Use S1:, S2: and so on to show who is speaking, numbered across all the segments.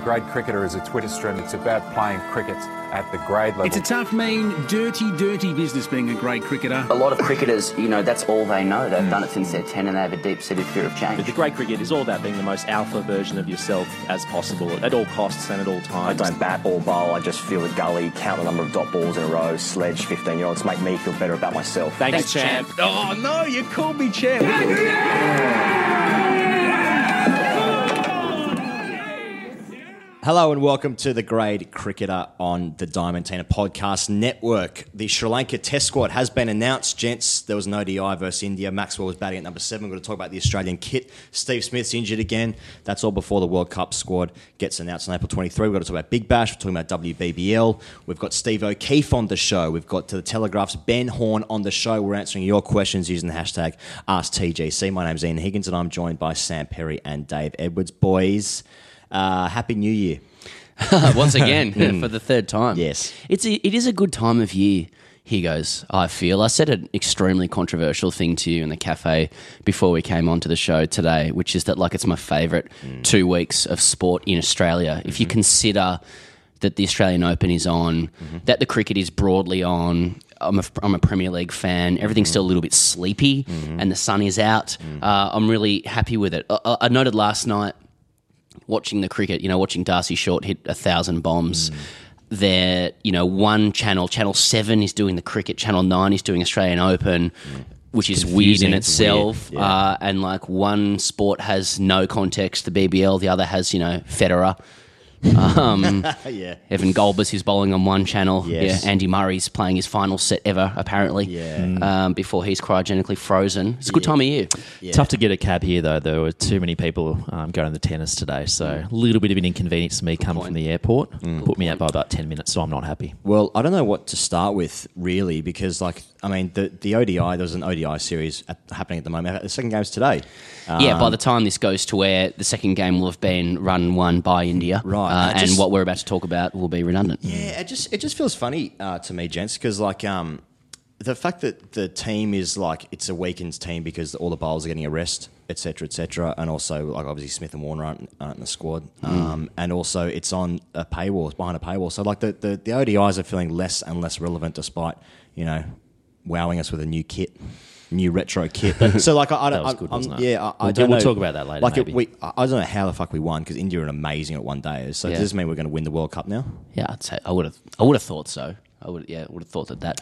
S1: grade cricketer is a Twitter stream. It's about playing cricket at the grade level.
S2: It's a tough, mean, dirty business being a grade cricketer.
S3: A lot of cricketers, that's all they know. They've done it since they're 10 and they have a deep-seated fear of change.
S4: But the grade cricket is all about being the most alpha version of yourself as possible at all costs and at all times.
S5: I don't bat or bowl. I just feel the gully, count the number of dot balls in a row, sledge 15-year-olds, make me feel better about myself.
S4: Thanks, champ.
S2: Oh, no, you called me champ.
S6: Hello and welcome to The Grade Cricketer on the Diamantina Podcast Network. The Sri Lanka Test squad has been announced, gents. There was an ODI versus India. Maxwell was batting at number 7. We're going to talk about the Australian kit. Steve Smith's injured again. That's all before the World Cup squad gets announced on April 23. We've got to talk about Big Bash. We're talking about WBBL. We've got Steve O'Keefe on the show. We've got to the Telegraph's Ben Horn on the show. We're answering your questions using the hashtag AskTGC. My name's Ian Higgins and I'm joined by Sam Perry and Dave Edwards. Boys, Happy New Year.
S7: Once again, for the third time.
S6: Yes.
S7: It is a good time of year, Higgos, I feel. I said an extremely controversial thing to you in the cafe before we came onto the show today, which is that it's my favourite 2 weeks of sport in Australia. If you consider that the Australian Open is on, that the cricket is broadly on, I'm a Premier League fan. Everything's still a little bit sleepy and the sun is out. I'm really happy with it. I noted last night, watching the cricket, watching Darcy Short hit 1,000 bombs. There, one channel 7 is doing the cricket, Channel 9 is doing Australian Open, which is weird in itself.
S6: Weird. Yeah.
S7: And one sport has no context, the BBL, the other has, Federer.
S6: Yeah.
S7: Evan Goldberg, who's bowling on one channel.
S6: Yes.
S7: Yeah, Andy Murray's playing his final set ever, apparently.
S6: Yeah.
S7: Before he's cryogenically frozen. It's a good time of year.
S6: Yeah.
S4: Tough to get a cab here, though. There were too many people going to the tennis today, so a little bit of an inconvenience to me coming from the airport. Put me out by about 10 minutes, so I'm not happy.
S6: Well, I don't know what to start with, really, because, the ODI, there's an ODI series happening at the moment. The second game's today.
S7: By the time this goes to air, the second game will have been won by India.
S6: Right.
S7: And what we're about to talk about will be redundant.
S6: Yeah, it just feels funny to me, gents, because, the fact that the team is, it's a weakened team because all the bowlers are getting a rest, et cetera, and also, obviously Smith and Warner aren't in the squad. And also it's on a paywall, it's behind a paywall. So, the ODIs are feeling less and less relevant despite, wowing us with a new kit. New retro kit. So, I don't...
S4: That was good, wasn't it?
S6: Yeah, I don't know.
S4: We'll talk about that later, maybe.
S6: I don't know how the fuck we won, because India are amazing at one day. So, does this mean we're going to win the World Cup now?
S7: Yeah, I'd say I would have thought so. I would have thought that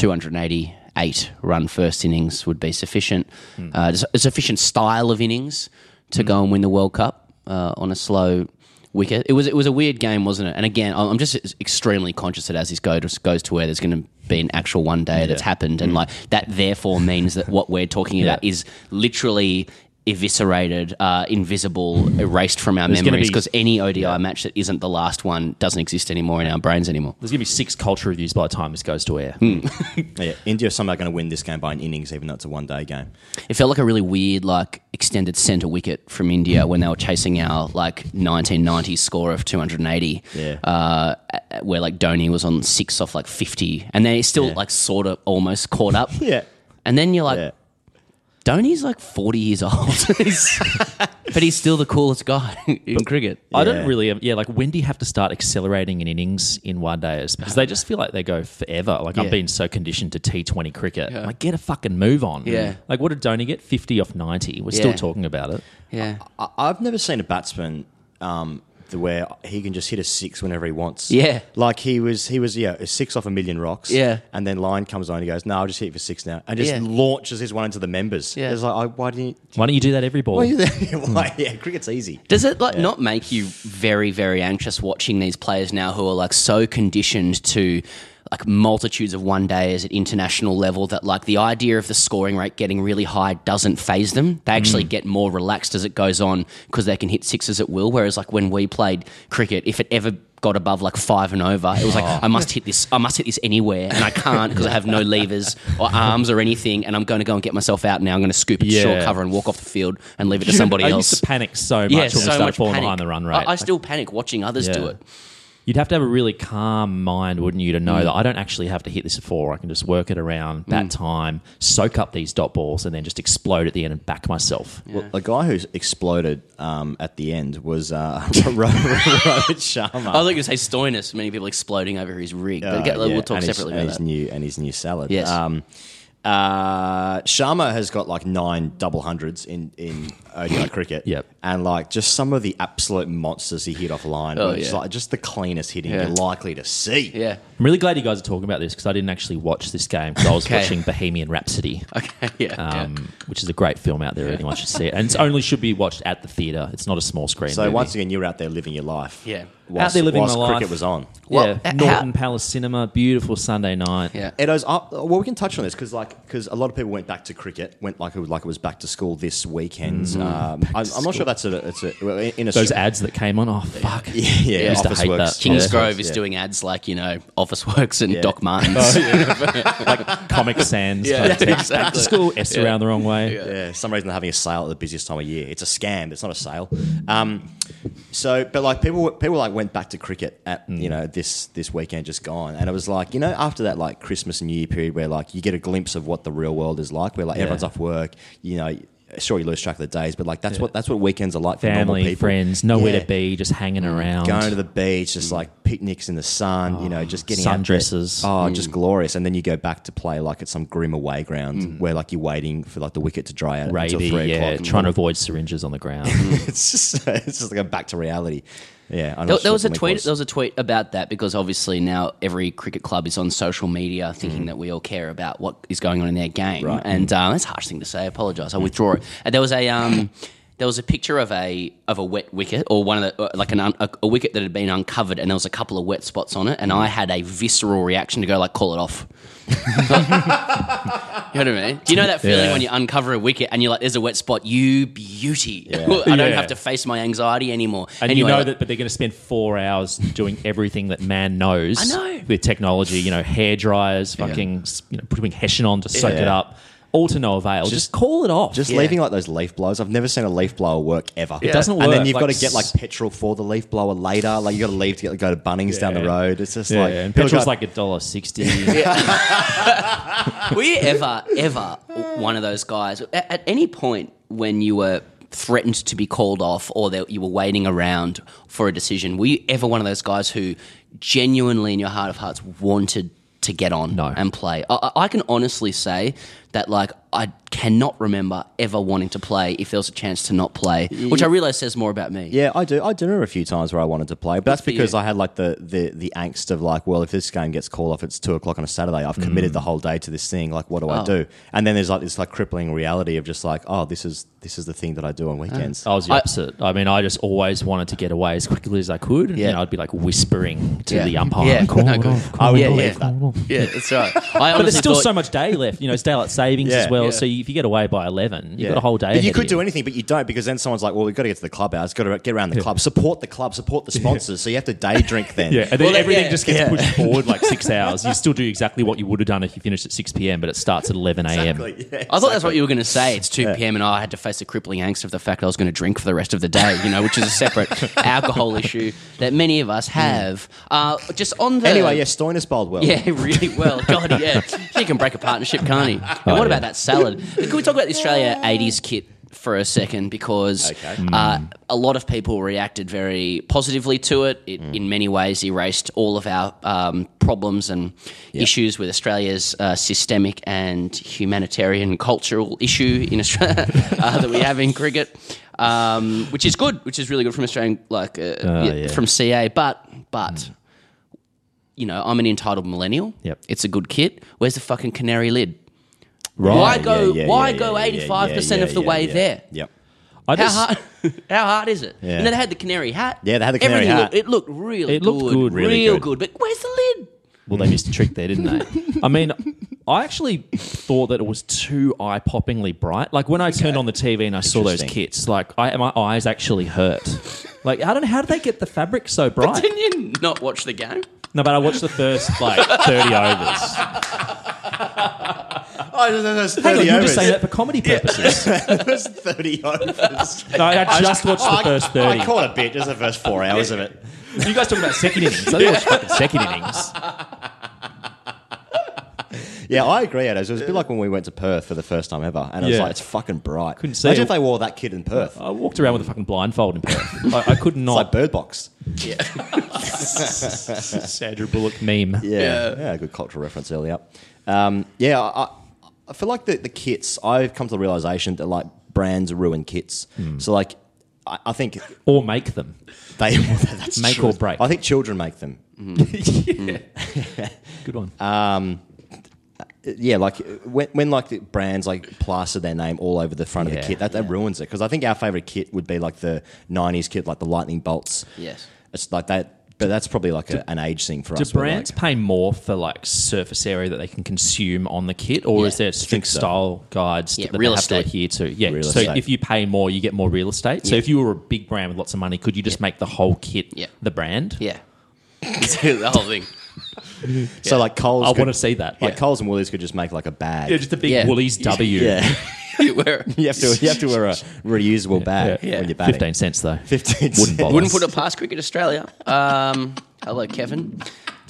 S7: 288 run first innings would be sufficient. A sufficient style of innings to go and win the World Cup on a slow wicket. It was a weird game, wasn't it? And again, I'm just extremely conscious that as this goes to where there's going to be an actual one day that's happened, and that therefore means that what we're talking about is literally eviscerated, invisible, erased from our memories, because any ODI match that isn't the last one doesn't exist anymore in our brains anymore.
S4: There's going to be 6 culture reviews by the time this goes to air.
S6: Yeah, India are somehow going to win this game by an innings, even though it's a one-day game.
S7: It felt like a really weird, extended centre wicket from India when they were chasing our 1990s score of 280.
S6: Yeah.
S7: Where Dhoni was on 6 off 50, and they still sort of almost caught up.
S6: Yeah.
S7: And then you're like, Dhoni's 40 years old, but he's still the coolest guy in cricket.
S4: I don't really, when do you have to start accelerating an innings in one days? Because they just feel like they go forever. I've been so conditioned to T20 cricket.
S7: Yeah.
S4: Get a fucking move on.
S7: Yeah.
S4: What did Dhoni get? 50 off 90. We're still talking about it.
S7: Yeah.
S6: I've never seen a batsman where he can just hit a 6 whenever he wants.
S7: Yeah.
S6: He was a 6 off a million rocks.
S7: Yeah.
S6: And then line comes on and he goes, no, I'll just hit it for 6 now. And just launches his one into the members.
S7: Yeah.
S6: It's why don't
S4: you do that every ball?
S6: Why are you there? Yeah, cricket's easy.
S7: Does it not make you very, very anxious watching these players now who are so conditioned to multitudes of one days at international level that the idea of the scoring rate getting really high doesn't faze them? They actually get more relaxed as it goes on because they can hit sixes at will. Whereas when we played cricket, if it ever got above 5 and over, it was I must hit this anywhere, and I can't because I have no levers or arms or anything, and I'm going to go and get myself out now. I'm going to scoop it short cover and walk off the field and leave it to somebody else.
S4: I used to panic so much when we started falling behind the run rate.
S7: I still panic watching others do it.
S4: You'd have to have a really calm mind, wouldn't you, to know that I don't actually have to hit this at 4. I can just work it around that time, soak up these dot balls, and then just explode at the end and back myself.
S6: Well, a guy who's exploded at the end was Rohit Sharma.
S7: I was going to say Stoinis, many people exploding over his rig. But we'll talk separately about that.
S6: His new salad.
S7: Yes.
S6: Sharma has got like 9 double hundreds in ODI cricket.
S4: Yep.
S6: And like just some of the absolute monsters he hit off line. It's like just the cleanest hitting you're likely to see.
S7: Yeah.
S4: I'm really glad you guys are talking about this because I didn't actually watch this game because I was watching Bohemian Rhapsody, which is a great film out there. Anyone should see it. And it only should be watched at the theatre. It's not a small screen
S6: So
S4: movie.
S6: once again, you're out there living your life.
S7: Yeah.
S4: Out there living my life.
S6: Cricket was on.
S4: Norton Palace Cinema, beautiful Sunday night.
S7: Yeah.
S6: Edo's up. Well, we can touch on this because a lot of people went back to cricket, went like it was back to school this weekend. I'm not sure that's in
S4: Those ads that came on. Oh fuck!
S6: Yeah,
S4: I used to
S6: Office
S4: hate
S6: Works.
S4: that.
S7: Kingsgrove is doing ads like, Office Works and Doc Martens.
S4: Like Comic Sans. Back to school. S around the wrong way.
S6: Yeah, for some reason they're having a sale at the busiest time of year. It's a scam. It's not a sale. But like people like went back to cricket at this weekend just gone, and it was like after that like Christmas and New Year period where like you get a glimpse of what the real world is like, where like everyone's off work, sure you lose track of the days, but like that's what weekends are like for normal
S4: Family,
S6: people.
S4: friends, nowhere to be, just hanging around,
S6: going to the beach, just like picnics in the sun, just getting
S4: sundresses.
S6: out there. Just glorious. And then you go back to play like at some grim away ground where like you're waiting for like the wicket to dry out until 3 o'clock.
S4: Trying to avoid syringes on the ground.
S6: It's just like a back to reality. Yeah,
S7: There was a tweet about that because obviously now every cricket club is on social media thinking that we all care about what is going on in their game,
S6: Right.
S7: and that's a harsh thing to say. I apologise. I withdraw it. And there was a picture of a wet wicket or one of the a wicket that had been uncovered, and there was a couple of wet spots on it, and I had a visceral reaction to go like, call it off. You know what I mean? Do you know that feeling when you uncover a wicket and you're like, there's a wet spot, you beauty. I don't have to face my anxiety anymore.
S4: And anyway, but they're going to spend 4 hours doing everything that man knows.
S7: I know.
S4: With technology, hair dryers, fucking, putting hessian on to soak it up. All to no avail. Just call it off.
S6: Just leaving like those leaf blowers. I've never seen a leaf blower work ever.
S4: It doesn't work.
S6: And then you've
S4: Like,
S6: got to get like petrol for the leaf blower later. Like you got to leave to go to Bunnings down the road. It's just like
S4: and petrol's like $1.60.
S7: Were you ever one of those guys at any point when you were threatened to be called off or that you were waiting around for a decision? Were you ever one of those guys who genuinely in your heart of hearts wanted to get on and play? I can honestly say that like I cannot remember ever wanting to play if there was a chance to not play, which I realise says more about me.
S6: Yeah, I do. I do remember a few times where I wanted to play, but that's because I had like the angst of like, well, if this game gets called off, it's 2 o'clock on a Saturday. I've committed the whole day to this thing. Like, what do I do? And then there's like this like crippling reality of just like, oh, this is the thing that I do on weekends.
S4: I was the opposite. I mean, I just always wanted to get away as quickly as I could.
S7: Yeah.
S4: I'd be like whispering to the umpire.
S7: Yeah.
S4: Call
S7: No,
S4: it
S7: good.
S4: off,
S6: I
S4: call
S6: would
S4: it off,
S6: believe that.
S4: call it off.
S7: Yeah, that's right.
S4: But there's still so much day left. It's daylight savings as well.
S6: Yeah.
S4: So if you get away by 11, you've got a whole day.
S6: But you
S4: ahead
S6: could
S4: of
S6: do anything, but you don't because then someone's like, well, we've got to get to the clubhouse, got to get around the club, support the sponsors. So you have to day drink then.
S4: Yeah, and then everything just gets pushed forward like 6 hours. You still do exactly what you would have done if you finished at 6 p.m, but it starts at 11 a.m.
S6: Exactly, yeah,
S7: I thought that's what you were going to say. It's 2 p.m. and I had to face the crippling angst of the fact I was going to drink for the rest of the day, which is a separate alcohol issue that many of us have. Just on the...
S6: Anyway, Stoinis bowled well.
S7: Yeah, really well. God, yeah. He can break a partnership, can't he? And what about that salad? Can we talk about the Australia 80s kit for a second? Because a lot of people reacted very positively to it. It in many ways erased all of our problems and issues with Australia's systemic and humanitarian cultural issue in Australia that we have in cricket, which is good, which is really good from Australian, from CA. But I'm an entitled millennial.
S4: Yep.
S7: It's a good kit. Where's the fucking canary lid?
S4: Right.
S7: Why go 85% of the way there?
S6: Yep.
S7: How hard is it?
S6: Yeah.
S7: And then they had the canary hat.
S6: Yeah, they had the canary
S7: Everything
S6: hat.
S7: It looked really
S4: It looked good,
S6: really
S7: real
S6: good.
S7: good. But where's the lid?
S4: Well, they missed a trick there, didn't they? I mean, I actually thought that it was too eye-poppingly bright. Like when I turned on the TV and I saw those
S6: Interesting.
S4: kits, like my eyes actually hurt. Like I don't know, how did they get the fabric so bright?
S7: Didn't you not watch the game?
S4: No, but I watched the first 30 overs.
S6: There's 30
S4: Hang on, you're
S6: overs.
S4: just saying that for comedy purposes.
S6: There's 30 overs.
S4: No, I just watched the first 30.
S6: I caught a bit, just the first 4 hours of it.
S4: You guys talking about second innings? I didn't watch fucking second innings.
S6: Yeah, I agree, Edos. It was a bit like when we went to Perth for the first time ever, and it was
S4: Yeah.
S6: like, it's fucking bright.
S4: Couldn't see
S6: Imagine
S4: it.
S6: if they wore that kid in Perth.
S4: I walked around with a fucking blindfold in Perth. I could
S6: It's
S4: not.
S6: like Bird Box.
S4: Sandra Bullock meme.
S6: Yeah, good cultural reference earlier. I feel like the kits, I've come to the realisation that like brands ruin kits. So like, I think
S4: Or make them.
S6: they that's
S4: Make
S6: true.
S4: or break.
S6: I think children make them.
S4: Good one.
S6: Yeah, like when like the brands like plaster their name all over the front of the
S4: Yeah.
S6: kit, that ruins it. Because I think our favourite kit would be like the '90s kit, like the lightning bolts.
S7: Yes.
S6: It's like that. But that's probably like an age thing for
S4: Do
S6: us. We're
S4: brands
S6: like,
S4: pay more for like surface area that they can consume on the kit, or
S7: Yeah,
S4: is there strict
S6: so.
S4: style guides
S7: Yeah,
S4: that
S7: real
S4: they have
S7: estate.
S4: to adhere to? Yeah,
S6: Real
S4: so
S6: estate.
S4: if you pay more, you get more real estate. So
S7: Yeah.
S4: if you were a big brand with lots of money, could you just make the whole kit
S7: Yeah.
S4: the brand?
S7: Yeah. The whole thing.
S6: So like Coles,
S4: I want to see that.
S6: like Coles and Woolies could just make like a bag.
S4: Yeah, just a big
S7: Yeah.
S4: Woolies W.
S6: Yeah.
S7: Where-
S6: you have to wear a reusable bag
S4: Yeah.
S6: when you're batting.
S4: 15 cents though.
S6: 15
S4: Wouldn't bother.
S7: Wouldn't put it past Cricket Australia. Hello, Kevin.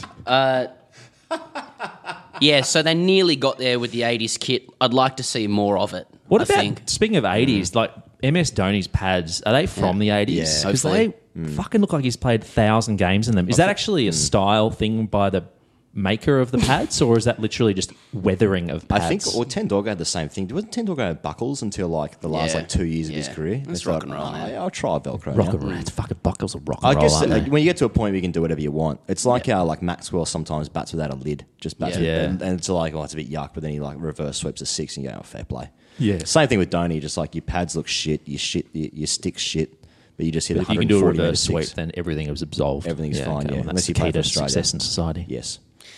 S7: Yeah, so they nearly got there with the 80s kit. I'd like to see more of it.
S4: What
S7: I
S4: about,
S7: think.
S4: speaking of 80s, like MS Dhoni's pads, are they from the 80s?
S6: Yeah.
S4: Because
S7: Hopefully.
S4: they fucking look like he's played 1,000 games in them. Is that actually a style thing by the maker of the pads, or is that literally just weathering of pads?
S6: I think, or Tendorga had the same thing. Wasn't Tendorga have buckles until like the last
S7: Yeah.
S6: like 2 years of his
S7: Yeah.
S6: career?
S7: That's
S6: It's
S7: rock
S6: like,
S7: and roll, man.
S6: I'll try Velcro.
S4: rock
S6: now.
S4: and roll. It's fucking buckles of rock
S6: I
S4: and roll,
S6: guess
S4: aren't they?
S6: when you get to a point where you can do whatever you want, it's like how like Maxwell sometimes bats without a lid, just bats with,
S4: Yeah.
S6: and it's like, oh, it's a bit yuck, but then he like reverse sweeps a 6 and you go, oh, fair play.
S4: Yeah.
S6: Same thing with Dhoni, just like your pads look shit, your sticks shit, but you just hit
S4: But if you can do a
S6: 140
S4: reverse
S6: metre
S4: sweep,
S6: six.
S4: then everything is absolved.
S6: Everything's fine, yeah.
S4: well,
S6: Unless
S4: that's
S6: you
S4: the
S6: play
S4: key
S6: for
S4: to
S6: Australia.
S4: success in society.
S6: Yes.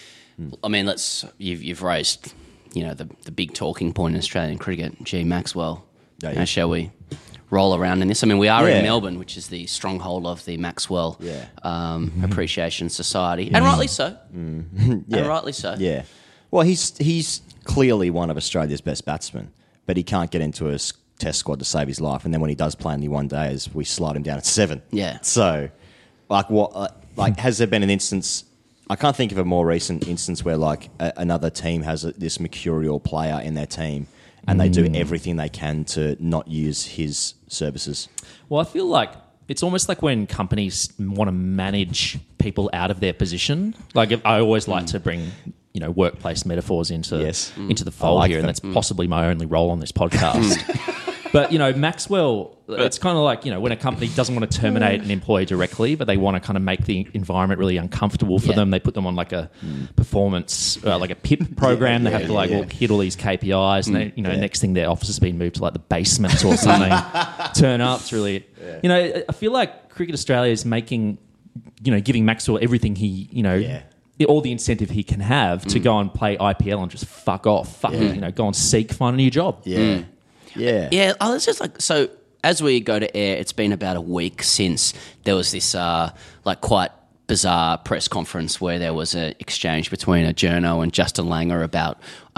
S7: I mean, you've raised, the big talking point in Australian cricket. Gee, Maxwell.
S6: Yeah, yeah.
S7: Shall we roll around in this? I mean, we are
S6: Yeah.
S7: in Melbourne, which is the stronghold of the Maxwell
S6: Yeah.
S7: Appreciation Society, and rightly so. And rightly so.
S6: Yeah. Well, he's clearly one of Australia's best batsmen, but he can't get into a test squad to save his life. And then when he does play in the one days, we slide him down at 7.
S7: Yeah.
S6: So, like, has there been an instance? I can't think of a more recent instance where like another team has this mercurial player in their team, and they do everything they can to not use his services.
S4: Well, I feel like it's almost like when companies want to manage people out of their position. Like I always like to bring, workplace metaphors into the fold
S6: like
S4: here, and
S6: them.
S4: that's possibly my only role on this podcast. But Maxwell, it's kind of like when a company doesn't want to terminate an employee directly, but they want to kind of make the environment really uncomfortable for them. They put them on like a performance, like a PIP program. They have to hit all these KPIs, and they, next thing their office has been moved to like the basement or something. Turn up, it's really, I feel like Cricket Australia is making, giving Maxwell everything he, all the incentive he can have to go and play IPL and just fuck off, go and find a new job.
S6: Yeah. Yeah.
S7: Yeah, it's just like, so as we go to air, it's been about a week since there was this quite bizarre press conference where there was an exchange between a journo and Justin Langer about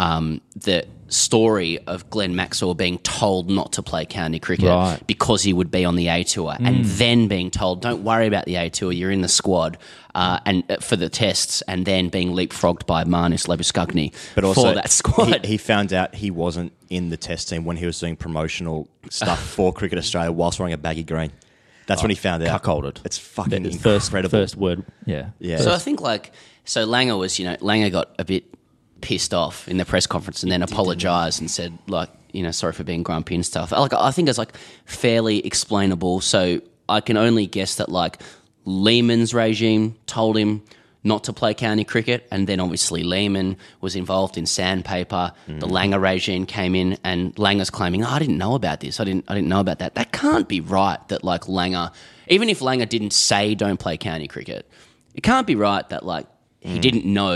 S7: the story of Glenn Maxwell being told not to play county cricket because he would be on the A Tour, and then being told, don't worry about the A Tour, you're in the squad and for the tests, and then being leapfrogged by Marnus Labuschagne for that squad.
S6: He found out he wasn't in the test team when he was doing promotional stuff for Cricket Australia whilst wearing a baggy green. That's when he found out.
S4: Cuckolded.
S6: It's fucking
S4: First
S6: incredible.
S4: word, yeah.
S7: So I think Langer was, Langer got a bit pissed off in the press conference and then apologised and said sorry for being grumpy and stuff. I think it's fairly explainable. So I can only guess that Lehman's regime told him not to play county cricket, and then obviously Lehman was involved in sandpaper. The Langer regime came in, and Langer's claiming, I didn't know about this. I didn't know about that. That can't be right. That Langer, even if Langer didn't say don't play county cricket, it can't be right that he didn't know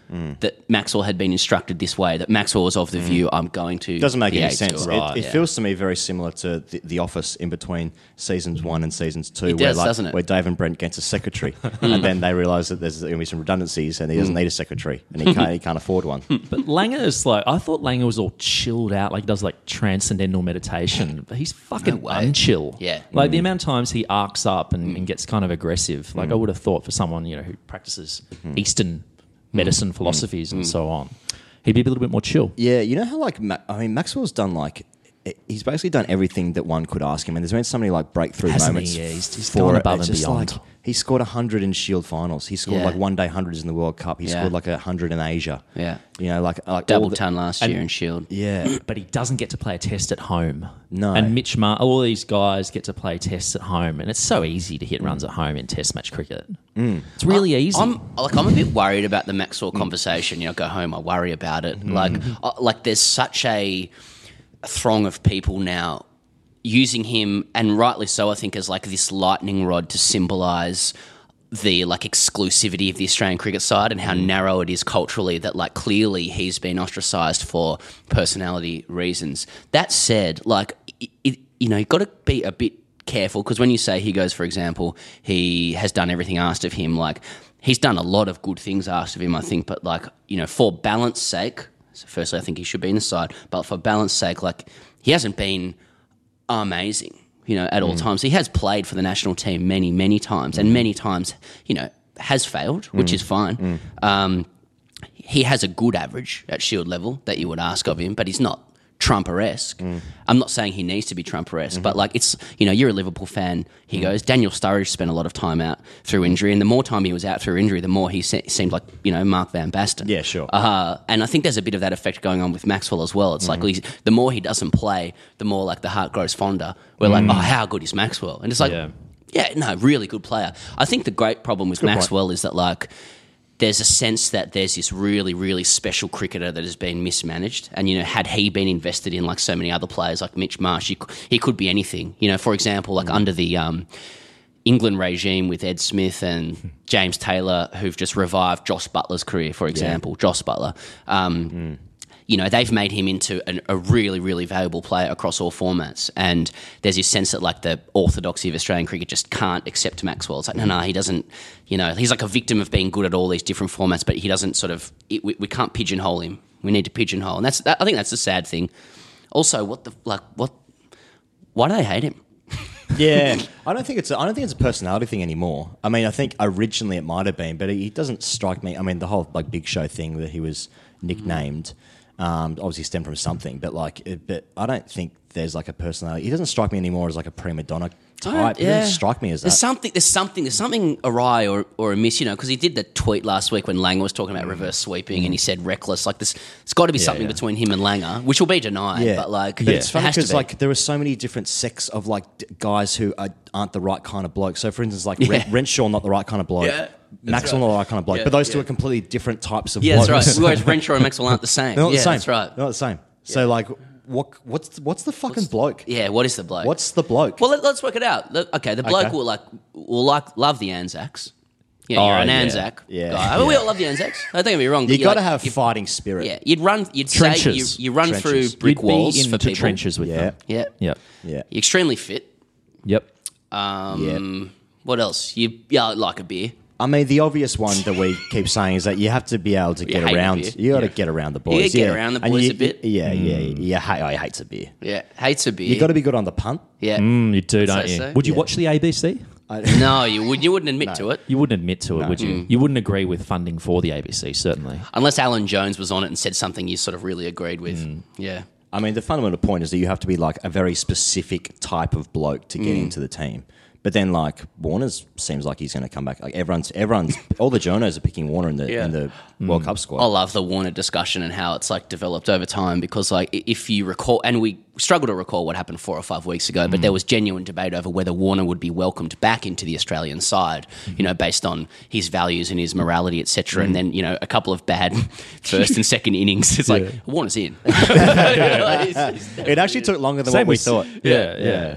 S7: that Maxwell had been instructed this way, that Maxwell was of the view, I'm going to...
S6: Doesn't make
S7: the
S6: any
S7: A
S6: sense.
S7: tour.
S6: It feels to me very similar to the Office in between seasons 1 and seasons 2,
S7: It does, doesn't it?
S6: where Dave and Brent gets a secretary, and then they realise that there's going to be some redundancies, and he doesn't need a secretary, and he can't afford one.
S4: But Langer is like, I thought Langer was all chilled out, like does like transcendental meditation. But he's fucking unchill.
S7: Yeah.
S4: Like the amount of times he arcs up and gets kind of aggressive. Like I would have thought for someone, who practices Eastern medicine philosophies and so on, he'd be a little bit more chill.
S6: Yeah, you know how Maxwell's done he's basically done everything that one could ask him, and there's been so many breakthrough
S4: Hasn't
S6: moments.
S4: he? Yeah, he's
S6: for
S4: gone
S6: it.
S4: above
S6: It's
S4: and
S6: just
S4: beyond.
S6: He scored 100 in Shield finals. He scored one-day hundreds in the World Cup. He scored 100 in Asia.
S7: Yeah.
S6: Double
S7: ton last year in Shield.
S6: Yeah.
S4: But he doesn't get to play a test at home.
S6: No.
S4: And Mitch all these guys get to play tests at home, and it's so easy to hit runs at home in test match cricket. It's really easy.
S7: I'm a bit worried about the Maxwell conversation. Go home, I worry about it. There's such a throng of people now using him, and rightly so, I think, as this lightning rod to symbolise the exclusivity of the Australian cricket side and how narrow it is culturally, that clearly he's been ostracised for personality reasons. That said, you've got to be a bit careful, because when you say he goes, for example, he has done everything asked of him, he's done a lot of good things asked of him, I think, but for balance sake, so firstly I think he should be in the side, but for balance sake, he hasn't been amazing, at all times. He has played for the national team many, many times, and many times, has failed, which is fine. He has a good average at Shield level that you would ask of him, but he's not Trumper-esque. I'm not saying he needs to be Trumper-esque, but it's, you're a Liverpool fan. He goes, Daniel Sturridge spent a lot of time out through injury, and the more time he was out through injury, the more he seemed like, Mark Van Basten.
S6: Yeah, sure.
S7: And I think there's a bit of that effect going on with Maxwell as well. It's the more he doesn't play, the more the heart grows fonder. We're oh, how good is Maxwell? And it's really good player. I think the great problem with Maxwell is that there's a sense that there's this really, really special cricketer that has been mismanaged. And, had he been invested in so many other players like Mitch Marsh, he could be anything. For example, under the England regime with Ed Smith and James Taylor, who've just revived Joss Butler's career, for example, Joss Butler. They've made him into a really, really valuable player across all formats. And there's this sense that the orthodoxy of Australian cricket just can't accept Maxwell. It's no, he doesn't, he's a victim of being good at all these different formats, but he doesn't we can't pigeonhole him. We need to pigeonhole. And I think that's the sad thing. Also, why do they hate him?
S6: Yeah, I don't think it's a personality thing anymore. I mean, I think originally it might have been, but he doesn't strike me. I mean, the whole Big Show thing that he was nicknamed obviously stemmed from something, but but I don't think there's a personality. He doesn't strike me anymore as a prima donna type. He doesn't strike me as that.
S7: There's something awry or amiss, because he did the tweet last week when Langer was talking about reverse sweeping and he said reckless. There's got to be something between him and Langer, which will be denied.
S6: Yeah.
S7: But
S6: it's funny because there are so many different sects of guys who aren't the right kind of bloke. So for instance, Renshaw not the right kind of bloke.
S7: Yeah.
S6: Maxwell not the right kind of bloke. But those two are completely different types of
S7: blokes.
S6: blokes.
S7: That's right. Whereas Renshaw and Maxwell aren't the same.
S6: They're not the same.
S7: That's right.
S6: They're not the same. So what's the fucking bloke?
S7: Yeah, what is the bloke?
S6: What's the bloke?
S7: Well, let's work it out. Okay, the bloke will love the Anzacs. Yeah, you're an Anzac guy. I mean, we all love the Anzacs. Don't get me wrong.
S6: You got to have fighting spirit.
S7: Yeah, you'd
S4: trenches.
S7: say you run through brick walls for people.
S4: Trenches with them.
S7: Yeah.
S6: Yeah.
S7: You're extremely fit.
S4: Yep.
S7: What else? You like a beer.
S6: I mean, the obvious one that we keep saying is that you have to be able to get around. You got to get around the boys.
S7: You get around the boys a bit.
S6: Yeah. He hates a beer.
S7: Yeah, hates a beer.
S6: You got to be good on the punt.
S7: Yeah,
S4: you do, don't you?
S7: So.
S4: Would you watch the ABC?
S7: No, you wouldn't admit to it.
S4: You wouldn't admit to it, would you? You wouldn't agree with funding for the ABC, certainly.
S7: Unless Alan Jones was on it and said something you sort of really agreed with. Yeah.
S6: I mean, the fundamental point is that you have to be a very specific type of bloke to get into the team. But then, Warner's seems like he's going to come back. Everyone's, all the journos are picking Warner in the World Cup squad.
S7: I love the Warner discussion and how it's developed over time because, if you recall, and we struggle to recall what happened 4 or 5 weeks ago, but there was genuine debate over whether Warner would be welcomed back into the Australian side, based on his values and his morality, etc. And then, a couple of bad first and second innings. It's Warner's in.
S6: It actually took longer than what we thought.
S4: Yeah.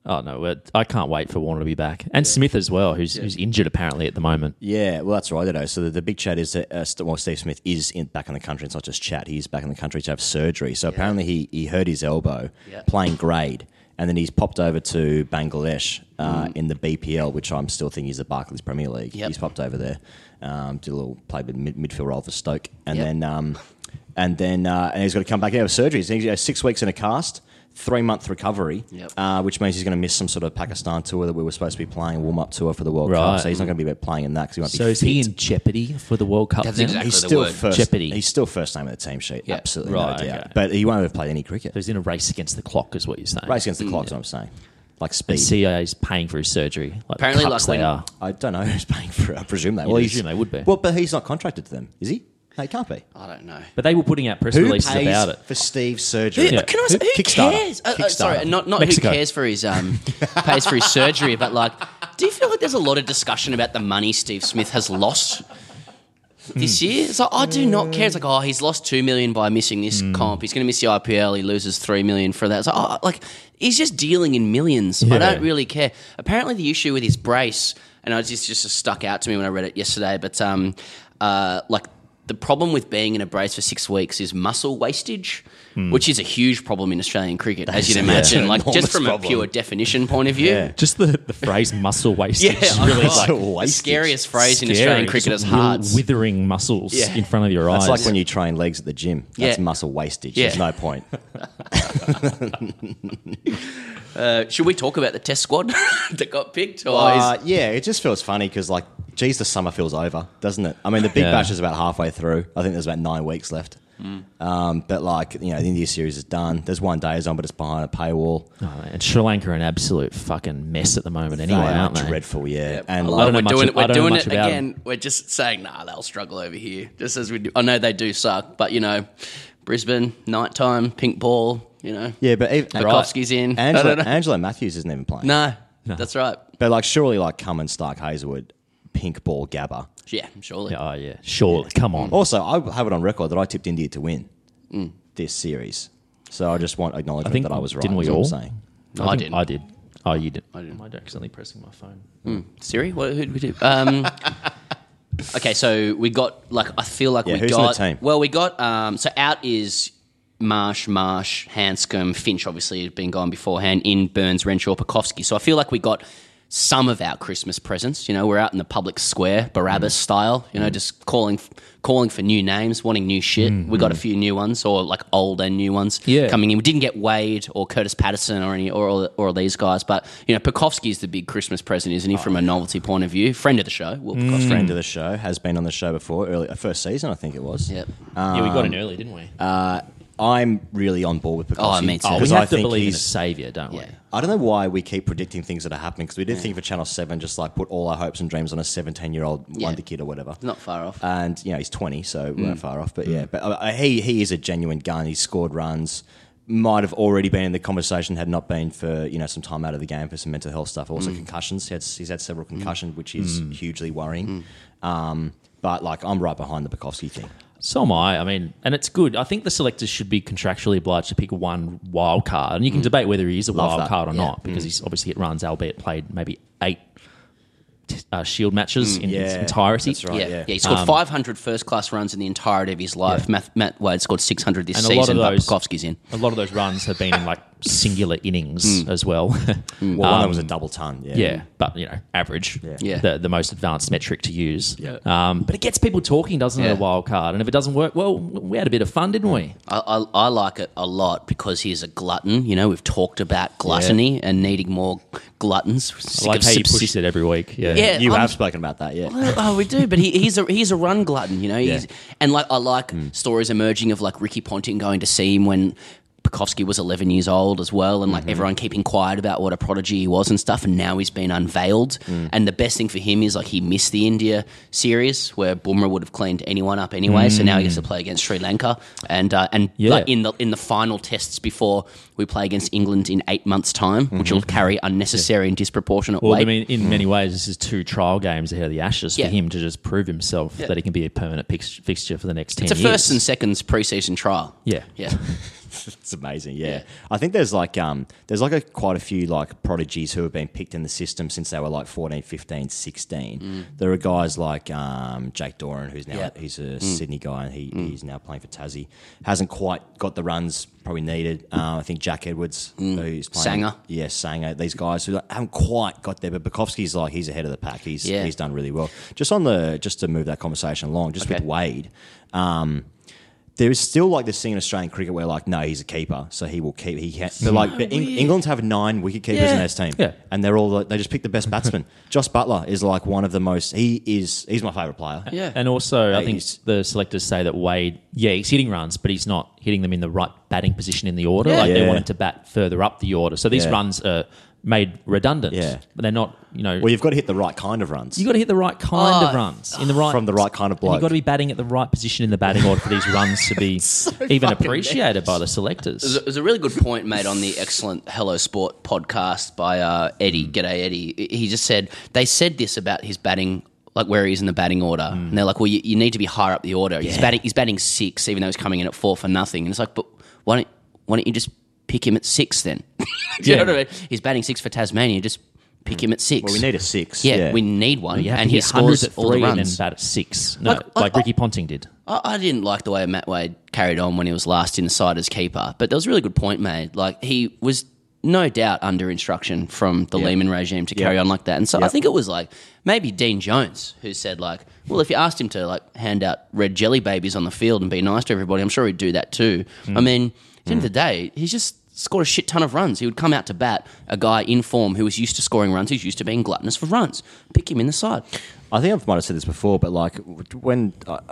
S4: Oh no, I can't wait for Warner to be back, and Smith as well, who's injured apparently at the moment.
S6: Yeah, well, that's right, though. So the big chat is that Steve Smith is back in the country. It's not just chat; he's back in the country to have surgery. So apparently he hurt his elbow playing grade, and then he's popped over to Bangladesh in the BPL, which I'm still thinking is the Barclays Premier League. He's popped over there, played midfield role for Stoke, and then he's got to come back out of surgery. So he's 6 weeks in a cast. 3-month recovery, which means he's going to miss some sort of Pakistan tour that we were supposed to be playing, a warm-up tour for the World Cup. So he's not going to be playing in that because he won't be fit.
S4: So is he in jeopardy for the World Cup?
S7: That's
S4: now?
S7: exactly
S6: He's
S7: the
S6: still
S7: word.
S6: first.
S4: Jeopardy.
S6: He's still first name of the team sheet.
S7: Yeah.
S6: Absolutely,
S4: Right,
S6: no doubt.
S4: okay.
S6: But he won't have played any cricket.
S4: So he's in a race against the clock, is what you're saying.
S6: Race against the clock is what I'm saying. Like speed.
S4: And CIA's paying for his surgery. Like
S7: Apparently,
S4: cucks
S7: like
S4: they
S7: when-
S4: are.
S6: I don't know who's paying for it. I presume they
S4: Well,
S6: would.
S4: you presume they would be.
S6: Well, but he's not contracted to them, is he? No, he can't be.
S7: I don't know.
S4: But they were putting out press
S6: Who
S4: releases
S6: pays
S4: about it.
S6: for Steve's surgery?
S7: Can I say, who
S6: Kickstarter.
S7: cares?
S6: Kickstarter.
S7: Sorry, not
S4: Mexico.
S7: who cares for his pays for his surgery, but like, do you feel like there's a lot of discussion about the money Steve Smith has lost this year? It's like, I do not care. It's like, oh, he's lost $2 million by missing this comp. He's going to miss the IPL. He loses $3 million for that. It's like, he's just dealing in millions. I don't really care. Apparently, the issue with his brace, and it just stuck out to me when I read it yesterday. But like, the problem with being in a brace for 6 weeks is muscle wastage, which is a huge problem in Australian cricket, as you'd imagine. Like, just from a pure definition point of view.
S6: Yeah.
S4: Just the phrase muscle wastage is
S7: I
S4: really
S7: know.
S4: like
S6: Muscle
S7: the
S6: wastage.
S7: scariest phrase in
S4: scary.
S7: Australian cricket
S4: Just
S7: is hearts.
S4: withering muscles in front of your eyes.
S6: It's like when you train legs at the gym. That's
S7: Yeah.
S6: muscle wastage.
S7: Yeah.
S6: There's no point.
S7: Should we talk about the test squad that got picked? Or
S6: Yeah, it just feels funny because, like, geez, the summer feels over, doesn't it? I mean, the Big Bash is about halfway through. I think there's about 9 weeks left. But, like, the India series is done. There's 1 day on, but it's behind a paywall.
S4: Oh, and Sri Lanka are an absolute fucking mess at the moment anyway,
S6: They are
S4: aren't they?
S6: dreadful, yeah.
S7: I
S6: And,
S7: love
S4: don't know
S7: we're
S4: much
S7: doing
S4: ab- I
S7: it,
S4: don't know
S7: we're doing
S4: much
S7: it
S4: about
S7: again. We're just saying, nah, they'll struggle over here. Just as we do. I know they do suck, but, Brisbane, nighttime, pink ball,
S6: yeah, but even,
S7: Tarkovsky's in. I don't know.
S6: Angela Matthews isn't even playing.
S7: No, that's right.
S6: But, like, surely, like, Cummins, Stark, Hazelwood, pink ball, Gabba.
S7: Yeah, surely.
S4: Oh, yeah. Surely. Come on.
S6: Also, I have it on record that I tipped India to win this series. So I just want acknowledgement
S4: I think,
S6: that I was right.
S4: didn't we
S6: is what I'm
S4: all?
S6: saying.
S7: No, I
S4: think
S7: didn't.
S4: I did. Oh, you did.
S7: I didn't.
S4: I'm accidentally pressing my phone.
S7: Siri, who did we do? Okay, so we got, I feel like we
S6: who's in
S7: got...
S6: the team?
S7: Well, we got... so out is Marsh, Hanscom, Finch obviously had been gone beforehand, in Burns, Renshaw, Pekowski. So I feel like we got some of our Christmas presents. We're out in the public square, Barabbas style, just calling for new names, wanting new shit. We got a few new ones, or like old and new ones coming in. We didn't get Wade or Curtis Patterson or these guys, but Pekowski's the big Christmas present, isn't he? From a novelty point of view, friend of the show, Will Pekowski.
S6: Friend of the show, has been on the show before, first season, I think it was.
S7: Yep.
S4: Yeah, we got in early, didn't we?
S6: I'm really on board with Pekowski.
S7: me too.
S4: we
S6: because
S4: have
S6: I
S4: to
S6: think
S4: believe in a
S6: he's.
S4: saviour, don't we?
S7: Yeah.
S6: I don't know why we keep predicting things that are happening because we did think for Channel 7, just like put all our hopes and dreams on a 17-year-old wonder kid or whatever.
S7: Not far off.
S6: And, he's 20, so we weren't far off. But, he is a genuine gun. He's scored runs. Might have already been in the conversation had not been for, some time out of the game for some mental health stuff. Also concussions. He's had several concussions, which is hugely worrying. But, I'm right behind the Pekowski thing.
S4: So am I. I mean, and it's good. I think the selectors should be contractually obliged to pick one wild card. And you can debate whether he is a wild
S6: that.
S4: card or not, because he's obviously hit runs, albeit played maybe 8 Shield matches in its entirety.
S6: That's right.
S7: Yeah, he scored 500 first-class runs in the entirety of his life. Matt Wade scored 600 this
S4: And a lot
S7: season,
S4: of
S7: but
S4: those-
S7: Pekowski's in.
S4: A lot of those runs have been in singular innings as well.
S6: Well, one of them was a double ton.
S4: Yeah, but average.
S7: Yeah.
S4: The most advanced metric to use. But it gets people talking, doesn't it?
S7: Yeah.
S4: A wild card, and if it doesn't work, well, we had a bit of fun, didn't we?
S7: I like it a lot because he's a glutton. We've talked about gluttony and needing more gluttons.
S4: I like how you push it every week.
S7: Yeah,
S6: You
S7: I'm-
S6: have spoken about that, yeah.
S7: Oh, we do, but he's a run glutton, He's, and I like stories emerging of Ricky Ponting going to see him when Pekowski was 11 years old as well, and everyone keeping quiet about what a prodigy he was and stuff, and now he's been unveiled. And the best thing for him is he missed the India series where Bumrah would have cleaned anyone up anyway, so now he gets to play against Sri Lanka, and in the final tests before we play against England in 8 months' time, which will carry unnecessary and disproportionate
S4: Well,
S7: weight.
S4: I mean, in many ways, this is 2 trial games ahead of the Ashes
S7: Yeah.
S4: for him to just prove himself that he can be a permanent fixture for the next 10
S7: it's a
S4: years.
S7: first and seconds pre-season trial.
S4: Yeah.
S7: Yeah.
S6: It's amazing, yeah. I think there's like quite a few like prodigies who have been picked in the system since they were like 14, 15, 16. There are guys like Jake Doran, who's now he's a Sydney guy, and he's now playing for Tassie. Hasn't quite got the runs probably needed. I think Jack Edwards, who's playing,
S7: Sanger.
S6: yeah, Sanger. These guys who haven't quite got there, but Bukowski's like he's ahead of the pack. He's done really well. Just to move that conversation along, with Wade. There is still like this thing in Australian cricket where like, no, he's a keeper, so he will keep. But England's have 9 wicket keepers in their team, and they're all they just pick the best batsman. Josh Butler is like one of the most. He's my favourite player.
S7: Yeah,
S4: and also I think the selectors say that Wade, he's hitting runs, but he's not hitting them in the right batting position in the order. They want him to bat further up the order, so these runs are made redundant. Yeah, but they're not.
S6: Well, you've got to hit the right kind of runs.
S4: You've got to hit the right kind of runs in the right
S6: from the right kind of bloke.
S4: You've got to be batting at the right position in the batting order for these runs to be even appreciated by the selectors.
S7: There's a really good point made on the excellent Hello Sport podcast by Eddie. G'day, Eddie. He just said they said this about his batting. Like where he is in the batting order, and they're like, "Well, you need to be higher up the order." Yeah. He's batting 6, even though he's coming in at 4 for nothing. And it's like, but why don't you just pick him at 6 then? Do you know what I mean? He's batting 6 for Tasmania. Just pick him at 6.
S6: Well, we need a 6.
S7: Yeah, we need one.
S4: You have
S7: and
S4: to
S7: he
S4: hit hundreds
S7: scores
S4: at
S7: all the
S4: 3 and
S7: runs.
S4: then bat at 6. No, like Ricky Ponting did.
S7: I didn't like the way Matt Wade carried on when he was last in the side as keeper, but there was a really good point made. Like he was no doubt under instruction from the Lehman regime to carry on like that. And so I think it was like maybe Dean Jones who said like, well, if you asked him to like hand out red jelly babies on the field and be nice to everybody, I'm sure he'd do that too. I mean, at the end of the day, he's just scored a shit ton of runs. He would come out to bat a guy in form who was used to scoring runs, who's used to being gluttonous for runs. Pick him in the side.
S6: I think I might have said this before, but like when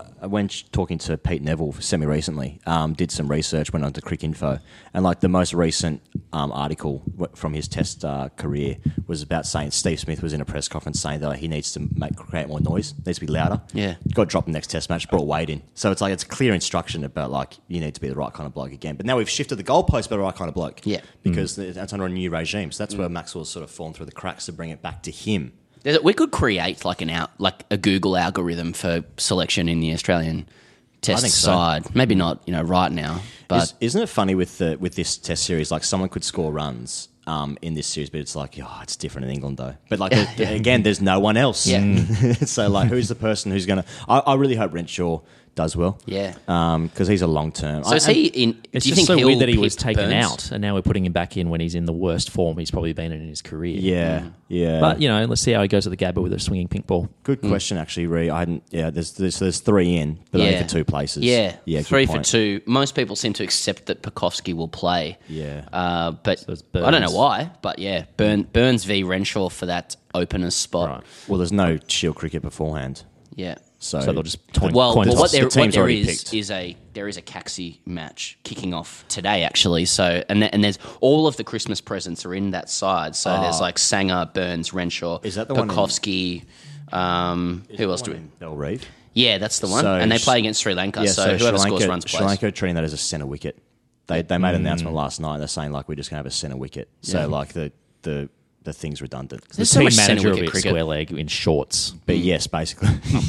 S6: talking to Pete Neville semi-recently, did some research, went on to Cricinfo, and like the most recent article from his Test career was about saying Steve Smith was in a press conference saying that he needs to create more noise, needs to be louder.
S7: Yeah,
S6: got dropped the next Test match, brought Wade in, so it's like it's clear instruction about like you need to be the right kind of bloke again. But now we've shifted the goalpost by the right kind of bloke.
S7: Yeah,
S6: because that's under a new regime. So that's where Maxwell's sort of fallen through the cracks to bring it back to him.
S7: We could create like a Google algorithm for selection in the Australian Test side. So. Maybe not, right now. But
S6: isn't it funny with this Test series? Like someone could score runs in this series, but it's like, it's different in England though. But like again, there's no one else.
S7: Yeah.
S6: So like, who's the person who's gonna? I really hope Renshaw does well.
S7: Yeah.
S6: Because he's a long term.
S7: So is he in?
S4: It's
S7: do you
S4: just
S7: think
S4: so weird that he was
S7: pick
S4: taken
S7: Burns?
S4: out, and now we're putting him back in when he's in the worst form he's probably been in his career.
S6: Yeah, yeah.
S4: But let's see how he goes at the Gabba with a swinging pink ball.
S6: Good question, actually, Ree. I hadn't. Yeah, there's 3 in, but only for 2 places.
S7: Yeah,
S6: yeah.
S7: 3 for 2. Most people seem to accept that Pukowski will play.
S6: Yeah.
S7: But
S4: So it's
S7: I don't know why. But yeah, Burns v Renshaw for that opener spot.
S4: Right.
S6: Well, there's no Shield cricket beforehand.
S7: Yeah.
S6: So
S4: they'll just
S6: coin
S7: what
S6: toss.
S7: there
S6: already
S7: is
S6: picked.
S7: is a Caxi match kicking off today actually. So and there's all of the Christmas presents are in that side. So there's like Sanger, Burns, Renshaw,
S6: Is that the one in-
S7: Pukowski. Who else do we?
S6: Bell Reeve.
S7: Yeah, that's the one.
S6: So
S7: And they play against Sri Lanka.
S6: Yeah,
S7: so whoever
S6: Sri
S7: scores
S6: Lanka,
S7: runs
S6: Sri
S7: plays.
S6: Lanka are treating that as a centre wicket. They made an announcement last night. They're saying like we're just going to have a centre wicket. So like the thing's redundant.
S7: There's
S4: The
S7: so
S4: team
S7: much centre
S4: manager will
S7: wicket
S4: be at
S7: cricket.
S4: square leg in shorts.
S6: But yes, basically.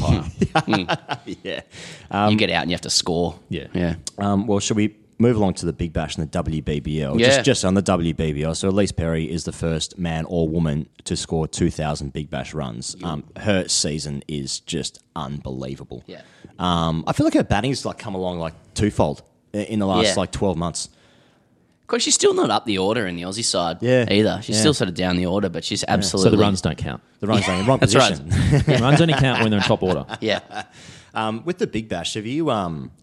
S6: Yeah.
S7: You get out and you have to score.
S4: Yeah.
S7: Yeah.
S6: Well, should we move along to the Big Bash and the WBBL?
S7: Yeah.
S6: Just on the WBBL. So Elise Perry is the first man or woman to score 2,000 Big Bash runs. Her season is just unbelievable.
S7: Yeah.
S6: I feel like her batting's like come along like twofold in the last like 12 months.
S7: Because she's still not up the order in the Aussie side either. She's still sort of down the order, but she's absolutely...
S4: So the runs don't count.
S6: The runs are in the wrong
S7: That's
S6: position.
S4: The runs only count when they're in top order.
S7: Yeah.
S6: With the Big Bash, have you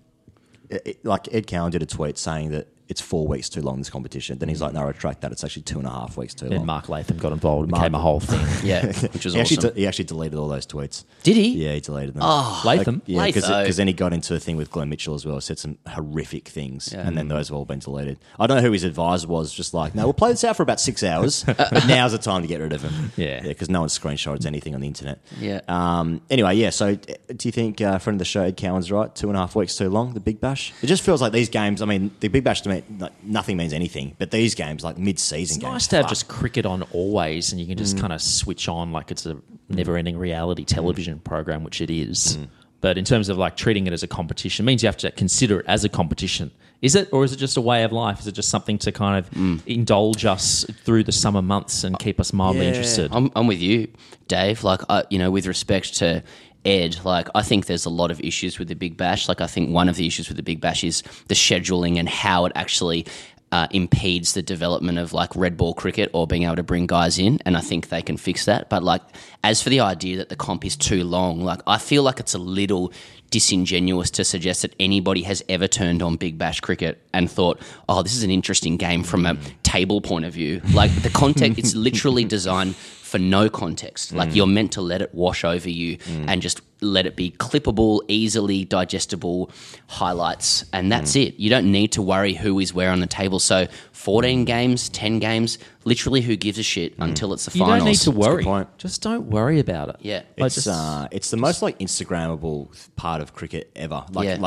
S6: like Ed Cowan did a tweet saying that it's 4 weeks too long, this competition. Then he's like, no, retract that. It's actually 2.5 weeks too
S4: Then
S6: long.
S4: Mark Latham got involved and became a whole thing.
S7: Yeah, which was
S6: He
S7: awesome.
S6: he actually deleted all those tweets.
S7: Did he?
S6: Yeah, he deleted them.
S7: Oh,
S4: Latham?
S6: Yeah,
S7: Latho.
S6: because then he got into a thing with Glenn Mitchell as well. Said some horrific things, and then those have all been deleted. I don't know who his advisor was. Just like, no, we'll play this out for about 6 hours, but now's the time to get rid of him.
S4: Yeah.
S6: because no one's screenshotted anything on the internet.
S7: Yeah.
S6: Anyway, yeah. So, do you think friend of the show Ed Cowan's right? 2.5 weeks too long. The Big Bash. It just feels like these games. I mean, the Big Bash to me, like, nothing means anything, but these games, like mid-season
S4: It's
S6: games,
S4: nice to have
S6: fuck.
S4: just cricket on always, and you can just kind of switch on like it's a never-ending reality television program, which it is. But in terms of like treating it as a competition, it means you have to consider it as a competition. Is it, or is it just a way of life? Is it just something to kind of indulge us through the summer months and keep us mildly interested?
S7: I'm with you, Dave. Like, with respect to Ed, like, I think there's a lot of issues with the Big Bash. Like, I think one of the issues with the Big Bash is the scheduling and how it actually impedes the development of like red ball cricket or being able to bring guys in, and I think they can fix that. But like, as for the idea that the comp is too long, like, I feel like it's a little disingenuous to suggest that anybody has ever turned on Big Bash cricket and thought, oh, this is an interesting game from a table point of view. Like, the context, it's literally designed for no context. Like, you're meant to let it wash over you and just let it be clippable, easily digestible highlights, and that's it. You don't need to worry who is where on the table. So 14 games, 10 games, literally who gives a shit until it's the
S4: You
S7: finals.
S4: don't need to worry.
S6: point.
S4: Just don't worry about it.
S7: Yeah.
S6: It's the most like Instagrammable part of cricket ever.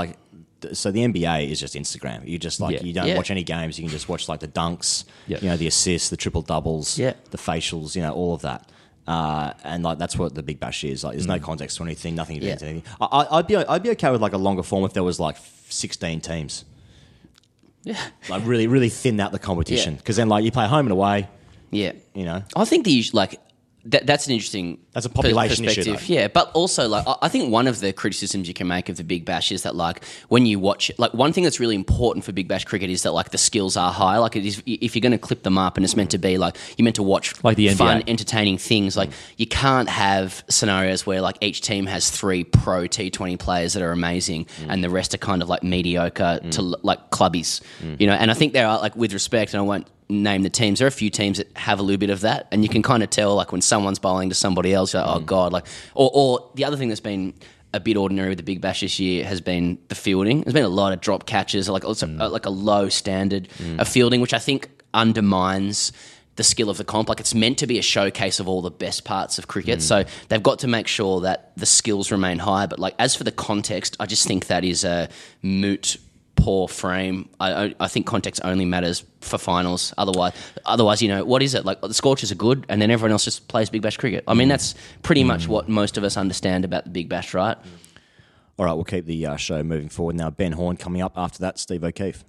S6: So the NBA is just Instagram. You just like, you don't watch any games. You can just watch like the dunks, the assists, the triple doubles, the facials, all of that. And like, that's what the Big Bash is. Like, there's no context to anything, nothing events, anything. I'd be okay with like a longer form if there was like 16 teams. Yeah, like really, really thin out the competition, because then like you play home and away.
S7: Yeah,
S6: I
S7: think that's an interesting.
S6: That's a population issue,
S7: perspective. Yeah, but also like, I think one of the criticisms you can make of the Big Bash is that like, when you watch it, like, one thing that's really important for Big Bash cricket is that like the skills are high. Like, it is, if you're going to clip them up and it's meant to be like, you're meant to watch
S4: like the NBA.
S7: Fun, entertaining things. Like, you can't have scenarios where like each team has 3 pro T20 players that are amazing and the rest are kind of like mediocre to like clubbies, And I think there are, like, with respect, and I won't name the teams, there are a few teams that have a little bit of that, and you can kind of tell like when someone's bowling to somebody else, you're like, oh god, like, or the other thing that's been a bit ordinary with the Big Bash this year has been the fielding. There's been a lot of drop catches, like also like a low standard of fielding, which I think undermines the skill of the comp. Like, it's meant to be a showcase of all the best parts of cricket, so they've got to make sure that the skills remain high. But like, as for the context, I just think that is a moot, poor frame. I think context only matters for finals. Otherwise, what is it? Like, the Scorchers are good, and then everyone else just plays Big Bash cricket. I mean, that's pretty much what most of us understand about the Big Bash, right?
S6: All right, we'll keep the show moving forward now. Ben Horn coming up after that. Steve O'Keefe.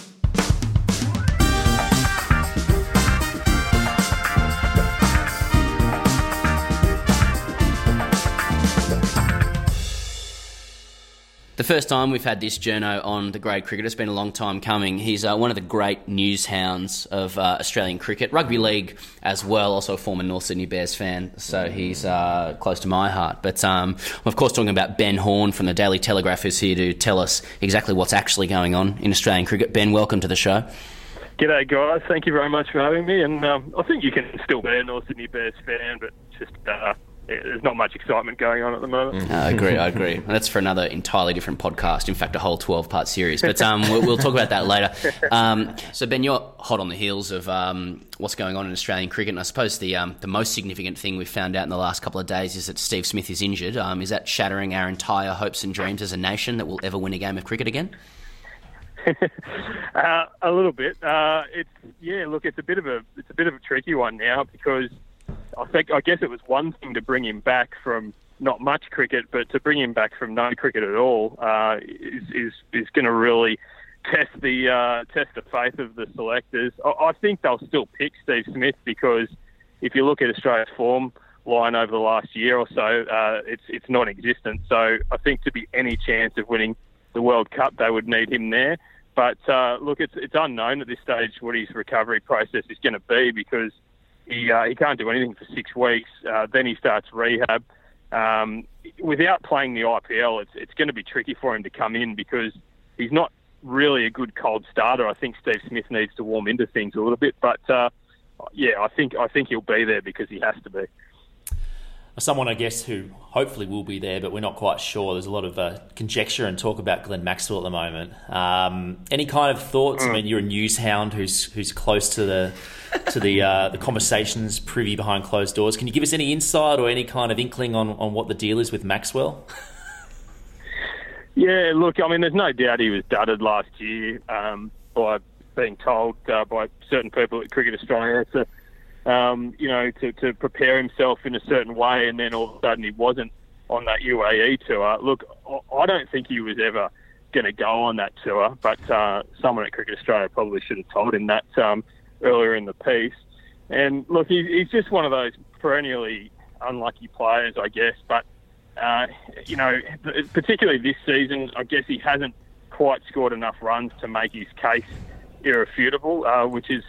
S7: The first time we've had this journo on The Grade Cricket, it's been a long time coming. He's one of the great news hounds of Australian cricket, rugby league as well, also a former North Sydney Bears fan, so he's close to my heart. But I'm of course talking about Ben Horn from the Daily Telegraph, who's here to tell us exactly what's actually going on in Australian cricket. Ben, welcome to the show.
S8: G'day guys, thank you very much for having me, and I think you can still be a North Sydney Bears fan, but just there's not much excitement going on at the moment.
S7: I agree. That's for another entirely different podcast. In fact, a whole 12-part series. But we'll talk about that later. So, Ben, you're hot on the heels of what's going on in Australian cricket. And I suppose the most significant thing we've found out in the last couple of days is that Steve Smith is injured. Is that shattering our entire hopes and dreams as a nation that we'll ever win a game of cricket again?
S8: A little bit. It's a bit of a tricky one now, because I guess it was one thing to bring him back from not much cricket, but to bring him back from no cricket at all is going to really test the faith of the selectors. I think they'll still pick Steve Smith, because if you look at Australia's form line over the last year or so, it's non-existent. So I think to be any chance of winning the World Cup, they would need him there. But look, it's unknown at this stage what his recovery process is going to be, because he can't do anything for 6 weeks. Then he starts rehab. Without playing the IPL, it's going to be tricky for him to come in, because he's not really a good cold starter. I think Steve Smith needs to warm into things a little bit. But I think he'll be there because he has to be.
S4: Someone, I guess, who hopefully will be there, but we're not quite sure. There's a lot of conjecture and talk about Glenn Maxwell at the moment. Any kind of thoughts? I mean, you're a news hound who's close to the conversations, privy behind closed doors. Can you give us any insight or any kind of inkling on what the deal is with Maxwell?
S8: Yeah, look, I mean, there's no doubt he was dudded last year by being told by certain people at Cricket Australia to prepare himself in a certain way, and then all of a sudden he wasn't on that UAE tour. Look, I don't think he was ever going to go on that tour, but someone at Cricket Australia probably should have told him that earlier in the piece. And look, he's just one of those perennially unlucky players, I guess. But particularly this season, I guess he hasn't quite scored enough runs to make his case irrefutable, which is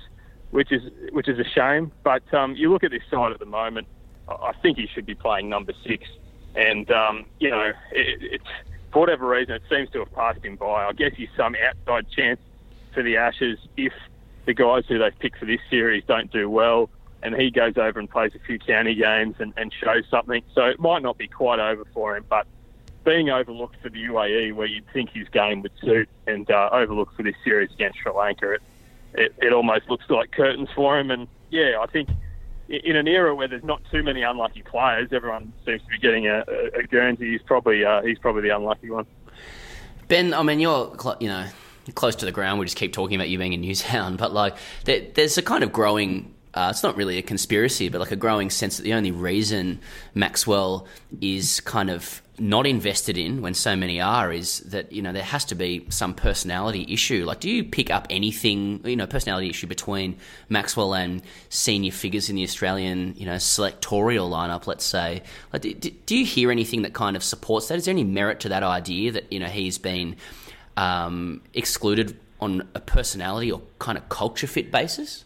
S8: a shame. But you look at this side at the moment, I think he should be playing number 6. And, it's for whatever reason, it seems to have passed him by. I guess he's some outside chance for the Ashes if the guys who they've picked for this series don't do well, and he goes over and plays a few county games and shows something. So it might not be quite over for him, but being overlooked for the UAE, where you'd think his game would suit, and overlooked for this series against Sri Lanka, it almost looks like curtains for him. And, yeah, I think in an era where there's not too many unlucky players, everyone seems to be getting a Guernsey. He's probably the unlucky one.
S7: Ben, I mean, you're close to the ground. We just keep talking about you being a newshound, but there's a kind of growing. It's not really a conspiracy, but a growing sense that the only reason Maxwell is kind of not invested in when so many are is that, there has to be some personality issue. Do you pick up anything, personality issue between Maxwell and senior figures in the Australian, selectorial lineup, let's say? Do you hear anything that kind of supports that? Is there any merit to that idea that, he's been excluded on a personality or kind of culture fit basis?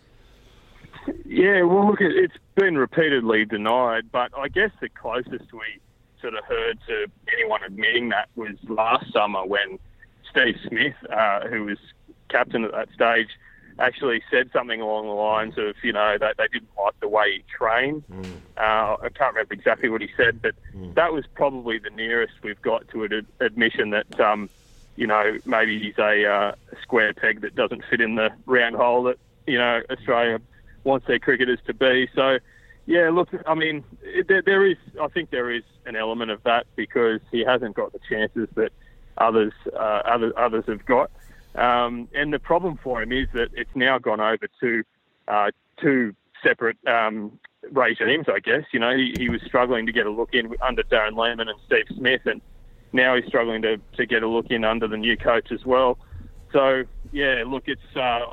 S8: Yeah, well, look, it's been repeatedly denied, but I guess the closest we sort of heard to anyone admitting that was last summer when Steve Smith, who was captain at that stage, actually said something along the lines of, that they didn't like the way he trained. I can't remember exactly what he said, but that was probably the nearest we've got to an admission that, maybe he's a square peg that doesn't fit in the round hole that, Australia wants their cricketers to be. So, yeah, look, I mean, I think there is an element of that because he hasn't got the chances that others have got. And the problem for him is that it's now gone over to two separate regimes, I guess. He was struggling to get a look in under Darren Lehmann and Steve Smith, and now he's struggling to get a look in under the new coach as well. So, yeah, look, it's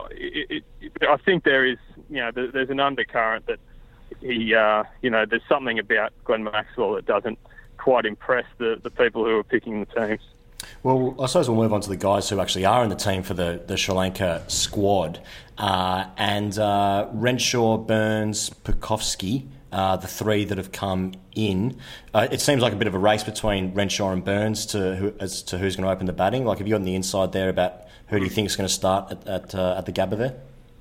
S8: I think there is, there's an undercurrent that he, there's something about Glenn Maxwell that doesn't quite impress the people who are picking the teams.
S6: Well, I suppose we'll move on to the guys who actually are in the team for the Sri Lanka squad. And Renshaw, Burns, Pucovski, the three that have come in. It seems like a bit of a race between Renshaw and Burns as to who's going to open the batting. Have you got the inside there about who do you think is going to start at the Gabba there?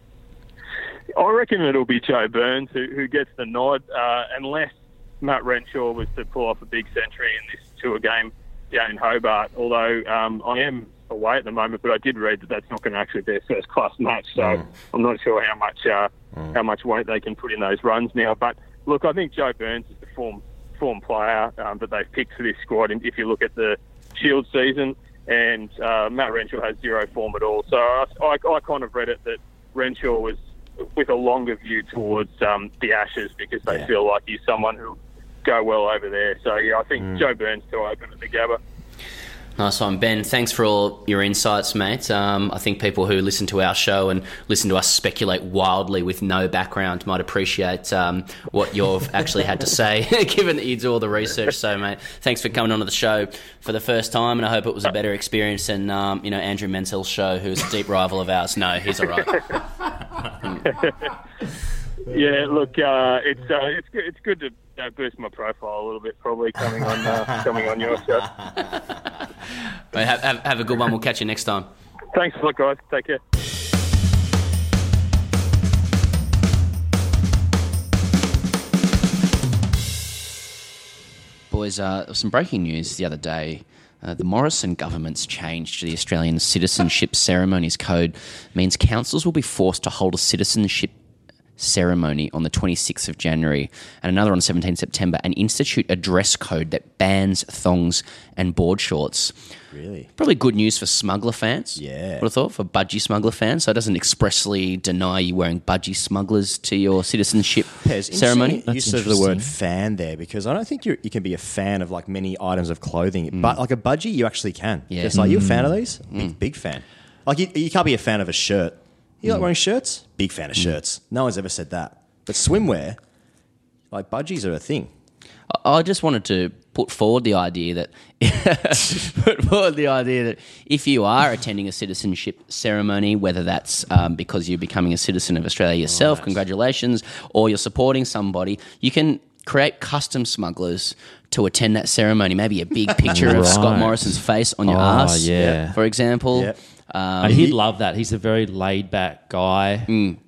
S8: I reckon it'll be Joe Burns who gets the nod, unless Matt Renshaw was to pull off a big century in this tour game down in Hobart. Although I am away at the moment, but I did read that that's not going to actually be a first-class match, so I'm not sure how much weight they can put in those runs now. But look, I think Joe Burns is the form player that they've picked for this squad. And if you look at the Shield season, and Matt Renshaw has zero form at all, so I kind of read it that Renshaw was with a longer view towards the Ashes because they feel like he's someone who'll go well over there. So, yeah, I think Joe Burns to open at the Gabba.
S7: Nice one, Ben. Thanks for all your insights, mate. I think people who listen to our show and listen to us speculate wildly with no background might appreciate what you've actually had to say, given that you do all the research. So, mate, thanks for coming onto the show for the first time, and I hope it was a better experience than Andrew Mentel's show, who's a deep rival of ours. No, he's all right.
S8: Yeah, look, it's good to boost my profile a little bit, probably coming on your show.
S7: Right, have a good one. We'll catch you next time.
S8: Thanks a lot, guys. Take care.
S7: Boys, some breaking news the other day. The Morrison government's change to the Australian Citizenship Ceremonies Code means councils will be forced to hold a citizenship ceremony on the 26th of January and another on 17 September and institute a dress code that bans thongs and board shorts.
S6: Really?
S7: Probably good news for smuggler fans.
S6: Yeah.
S7: Would have thought, for budgie smuggler fans. So it doesn't expressly deny you wearing budgie smugglers to your citizenship ceremony.
S6: Use of the word fan there, because I don't think you can be a fan of like many items of clothing, but like a budgie, you actually can.
S7: Yeah.
S6: Just like, you a fan of these? Big fan. Like you can't be a fan of a shirt. You like wearing shirts? Big fan of shirts. No one's ever said that. But swimwear, like budgies are a thing.
S7: I just wanted to put forward the idea that if you are attending a citizenship ceremony, whether that's because you're becoming a citizen of Australia yourself, congratulations, or you're supporting somebody, you can create custom smugglers to attend that ceremony. Maybe a big picture of Scott Morrison's face on your arse, for example.
S6: Yep.
S4: And he'd love that. He's a very laid-back guy,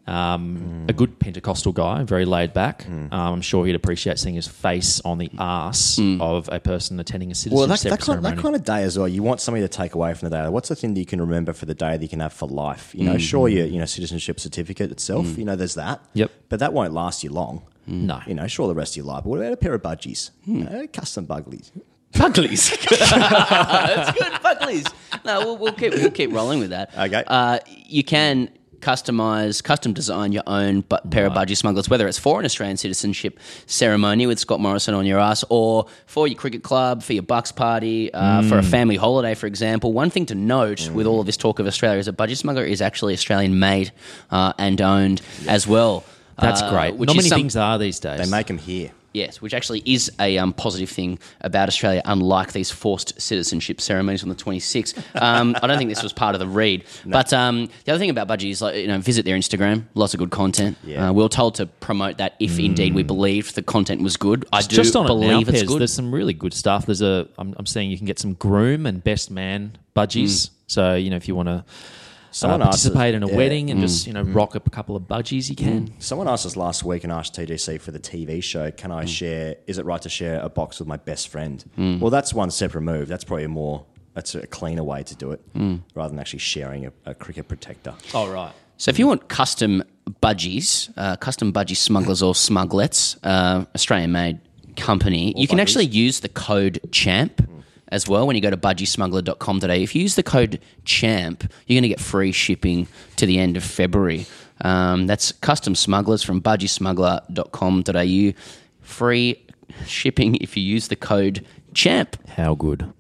S4: a good Pentecostal guy, very laid-back. I'm sure he'd appreciate seeing his face on the arse of a person attending a citizenship ceremony.
S6: That kind of day as well, you want something to take away from the day. What's the thing that you can remember for the day that you can have for life? You know, sure, your citizenship certificate itself, there's that.
S4: Yep.
S6: But that won't last you long.
S4: No.
S6: Sure, the rest of your life. But what about a pair of budgies? Custom buglies.
S7: Buglies. That's good, Buglies. No, we'll keep rolling with that.
S6: Okay.
S7: You can custom design your own pair of budgie smugglers, whether it's for an Australian citizenship ceremony with Scott Morrison on your ass, or for your cricket club, for your Bucks party, for a family holiday, for example. One thing to note with all of this talk of Australia is a budgie smuggler is actually Australian made and owned as well.
S4: That's great. Not many things are these days.
S6: They make them here.
S7: Yes, which actually is a positive thing about Australia, unlike these forced citizenship ceremonies on the 26th. I don't think this was part of the read. No. But the other thing about budgies, visit their Instagram. Lots of good content.
S6: Yeah.
S7: We were told to promote that if indeed we believed the content was good. I do
S4: just on
S7: believe
S4: it now,
S7: it's good.
S4: There's some really good stuff. I'm seeing you can get some groom and best man budgies. So, if you want to participate in a wedding and just rock up a couple of budgies, you can.
S6: Someone asked us last week and asked TGC for the TV show, can I share, is it right to share a box with my best friend? Well, that's one step removed. That's probably that's a cleaner way to do it rather than actually sharing a cricket protector.
S4: Oh, right.
S7: So if you want custom budgies, custom budgie smugglers or smuglets, Australian-made company, you can actually use the code CHAMP as well when you go to budgiesmuggler.com today. If you use the code CHAMP, you're going to get free shipping to the end of February. That's custom smugglers from budgiesmuggler.com.au. Free shipping if you use the code CHAMP.
S4: How good.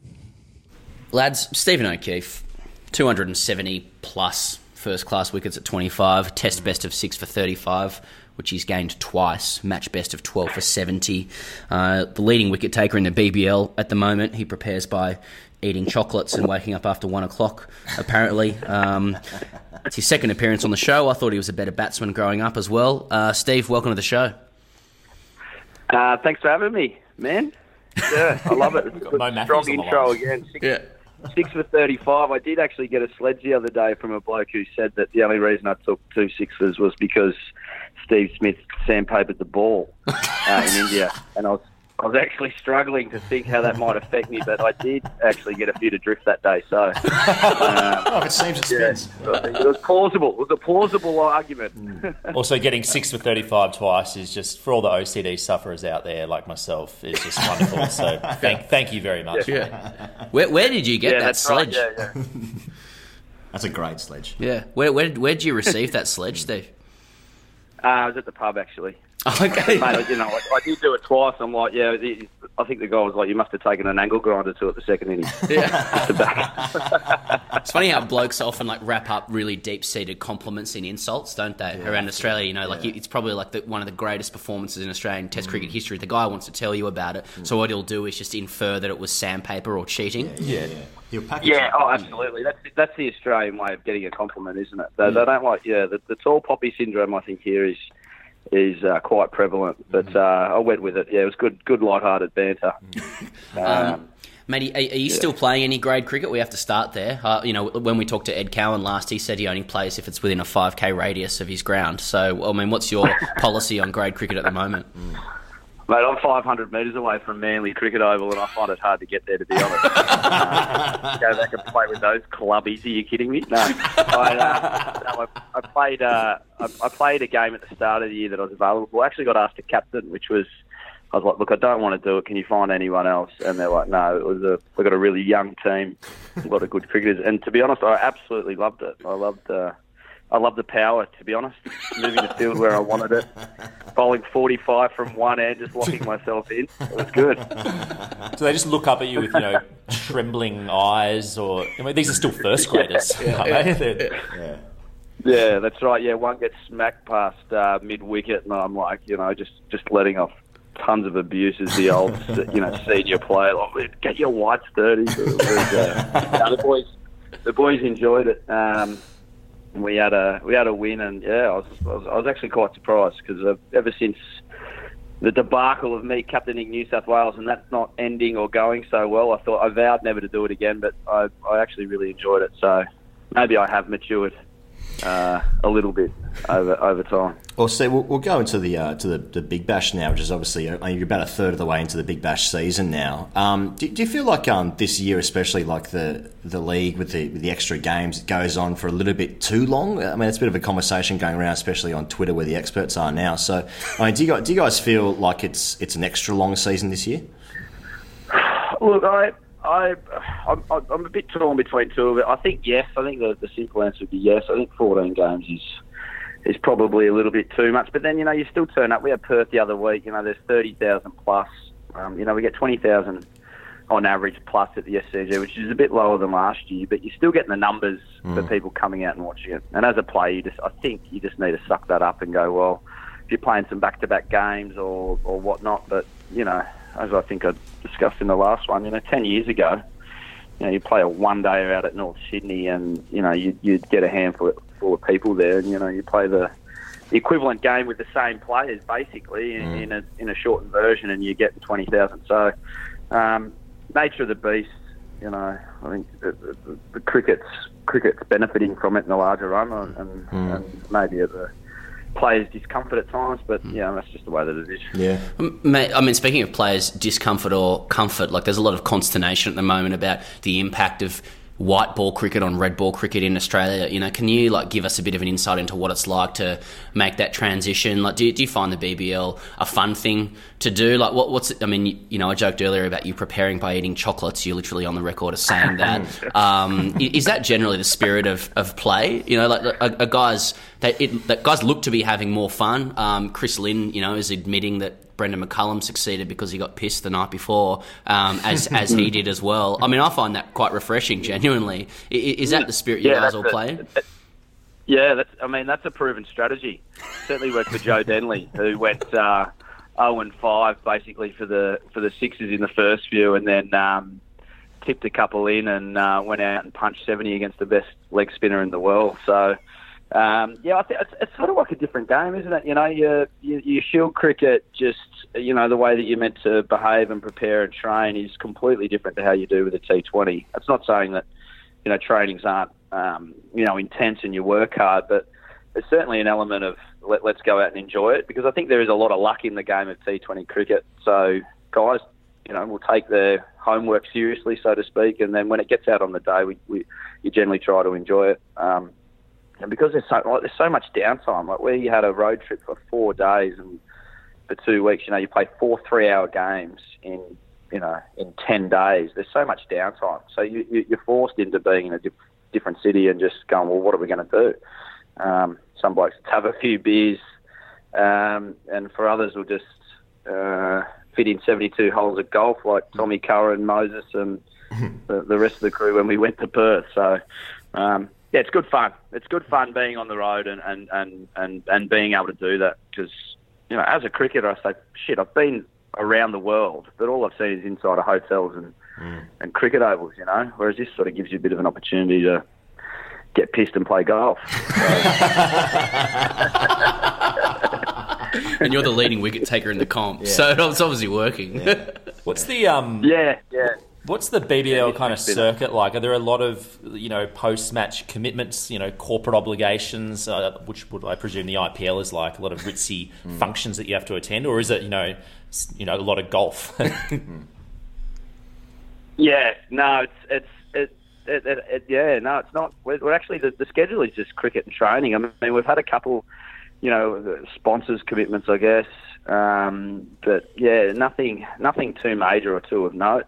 S7: Lads, Stephen O'Keefe, 270 plus first-class wickets at 25, test best of 6 for 35, which he's gained twice, match best of 12 for 70. The leading wicket taker in the BBL at the moment. He prepares by eating chocolates and waking up after 1 o'clock, apparently. It's his second appearance on the show. I thought he was a better batsman growing up as well. Steve, welcome to the show.
S9: Thanks for having me, man. Yeah, I love it. It's a strong intro again. Six for 35. I did actually get a sledge the other day from a bloke who said that the only reason I took 2 sixes was because Steve Smith sandpapered the ball in India, and I was actually struggling to think how that might affect me, but I did actually get a few to drift that day. So,
S6: if it seems it spins.
S9: It was plausible. It was a plausible argument.
S4: Also, getting 6 for 35 twice is just, for all the OCD sufferers out there like myself, is just wonderful. So thank you very much.
S7: Yeah. Where did you get that sledge?
S9: Right. Yeah.
S6: That's a great sledge.
S7: Yeah. Where did you receive that sledge, Steve?
S9: I was at the pub, actually.
S7: Okay.
S9: Mate, I did do it twice. I'm like, I think the guy was like, you must have taken an angle grinder to it the second inning.
S7: Yeah. It's funny how blokes often wrap up really deep-seated compliments in insults, don't they? Around Australia, it's probably one of the greatest performances in Australian Test cricket history. The guy wants to tell you about it, so what he'll do is just infer that it was sandpaper or cheating.
S9: Absolutely. That's the Australian way of getting a compliment, isn't it? They don't like, the tall poppy syndrome, I think, here is quite prevalent, but I went with it. Yeah, it was good light-hearted banter.
S7: Matty, are you still playing any grade cricket? We have to start there. When we talked to Ed Cowan last, he said he only plays if it's within a 5K radius of his ground. So, what's your policy on grade cricket at the moment?
S9: Mate, I'm 500 metres away from Manly Cricket Oval, and I find it hard to get there, to be honest. Go back and play with those clubbies. Are you kidding me? No. I played a game at the start of the year that I was available for. I actually got asked to captain, which was, I was like, look, I don't want to do it. Can you find anyone else? And they're like, no, we've got a really young team, a lot of good cricketers. And to be honest, I absolutely loved it. I loved the power, to be honest. Moving the field where I wanted it. Bowling 45 from one end, just locking myself in. It was good.
S4: Do they just look up at you with, trembling eyes? Or these are still first graders.
S9: Yeah, that's right. Yeah, one gets smacked past mid-wicket, and I'm like, just letting off tons of abuse as the old, senior player. Like, get your whites dirty. The boys enjoyed it. We had a win, and I was actually quite surprised because ever since the debacle of me captaining New South Wales and that's not ending or going so well, I vowed never to do it again. But I actually really enjoyed it. So maybe I have matured a little bit over time.
S6: Well, Steve, we'll go into the Big Bash now, which is obviously you're about a third of the way into the Big Bash season now. Do you feel like this year, especially like the league with the extra games, it goes on for a little bit too long? I mean, it's a bit of a conversation going around, especially on Twitter, where the experts are now. So, do you guys feel like it's an extra long season this year?
S9: Look, I'm a bit torn between two of it. I think yes. I think the simple answer would be yes. I think 14 games is probably a little bit too much. But then, you still turn up. We had Perth the other week. There's 30,000 plus. We get 20,000 on average plus at the SCG, which is a bit lower than last year. But you're still getting the numbers for people coming out and watching it. And as a player, I think you just need to suck that up and go, well, if you're playing some back-to-back games or whatnot. But, as I think I discussed in the last one, 10 years ago, you play a one-day out at North Sydney and, you'd get a handful of people there and, you play the equivalent game with the same players, basically, in a shortened version and you get 20,000. So, nature of the beast, I think the cricket's benefiting from it in the larger run and maybe at the players' discomfort at times, but that's just the way that it is.
S6: Yeah,
S7: mate, I mean, speaking of players' discomfort or comfort, like there's a lot of consternation at the moment about the impact of white ball cricket on red ball cricket in Australia. Can you give us a bit of an insight into what it's like to make that transition? Like, do you find the BBL a fun thing to do? Like, what's it? I mean, I joked earlier about you preparing by eating chocolates. You're literally on the record as saying that. Is that generally the spirit of play? Guys look to be having more fun. Chris Lynn, is admitting that Brendan McCullum succeeded because he got pissed the night before, as he did as well. I mean, I find that quite refreshing, genuinely. Is that the spirit you guys all play?
S9: Yeah, that's a proven strategy. Certainly worked for Joe Denley, who went 0-5 basically for the Sixers in the first few, and then tipped a couple in and went out and punched 70 against the best leg spinner in the world. So. I think it's sort of like a different game, isn't it? Your shield cricket, just the way that you're meant to behave and prepare and train is completely different to how you do with a T20. It's not saying that trainings aren't intense and you work hard, but there's certainly an element of let's go out and enjoy it, because I think there is a lot of luck in the game of T20 cricket. So guys, will take their homework seriously, so to speak, and then when it gets out on the day, you generally try to enjoy it. And because there's so much downtime, like we had a road trip for 4 days and for 2 weeks, you play 4 3-hour games in 10 days. There's so much downtime, so you're forced into being in a different city and just going, well, what are we going to do? Some blokes have a few beers, and for others will just fit in 72 holes of golf, like Tommy Curran, Moses, and the rest of the crew when we went to Perth. So. Yeah, it's good fun. It's good fun being on the road and being able to do that, because, as a cricketer, I say, shit, I've been around the world, but all I've seen is inside of hotels and cricket ovals, whereas this sort of gives you a bit of an opportunity to get pissed and play golf.
S7: And you're the leading wicket taker in the comp, so it's obviously working.
S4: Yeah. What's the... What's the BBL kind of circuit like? Are there a lot of, post-match commitments, corporate obligations, which would I presume the IPL is like, a lot of ritzy functions that you have to attend, or is it, a lot of golf?
S9: Yeah, no, it's not. We're actually the schedule is just cricket and training. I mean, we've had a couple, sponsors commitments, I guess, but yeah, nothing too major or too of note.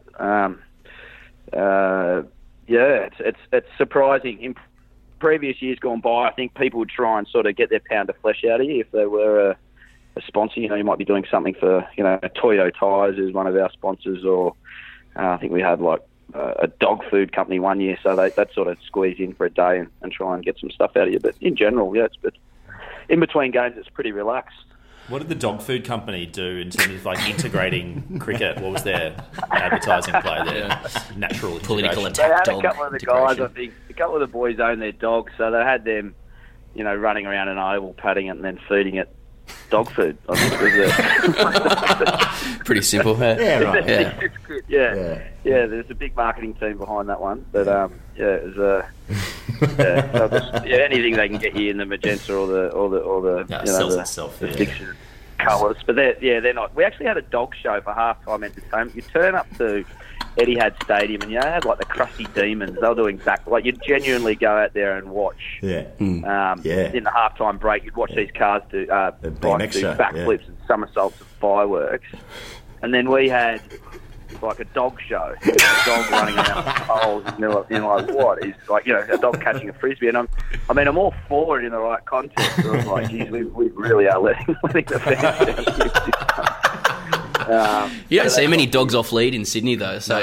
S9: It's surprising. In previous years gone by, I think people would try and sort of get their pound of flesh out of you if they were a sponsor. You might be doing something for, Toyo Tyres is one of our sponsors, or I think we had like a dog food company one year, so they'd sort of squeeze in for a day and try and get some stuff out of you. But in general, it's in between games, it's pretty relaxed.
S4: What did the dog food company do in terms of like integrating cricket? What was their advertising play there? Natural
S7: political
S4: integration.
S7: attack.
S9: They had
S7: dog
S9: a couple of the guys, I think, a couple of the boys own their dogs, so they had them, running around an oval, patting it and then feeding it dog food. I think was
S7: pretty simple.
S9: Yeah, there's a big marketing team behind that one, but it was anything they can get you in the magenta or the the fiction colours. But they're not. We actually had a dog show for halftime entertainment. You turn up to Etihad Stadium and they had like the Crusty Demons. They were doing you genuinely go out there and watch. In the halftime break, you'd watch these cars do backflips and somersaults and fireworks, and then we had like a dog show, a dog running around the poles, and like, what is a dog catching a frisbee? And I'm all for it in the right context. So I was like, geez, we really are letting the fans.
S7: You don't see many dogs off lead in Sydney though, so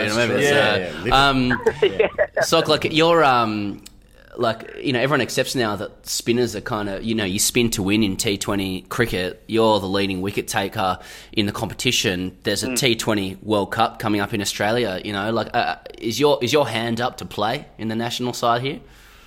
S7: Sock, like you're everyone accepts now that spinners are kind of, you spin to win in T20 cricket. You're the leading wicket taker in the competition. There's a T20 World Cup coming up in Australia. Is your hand up to play in the national side here?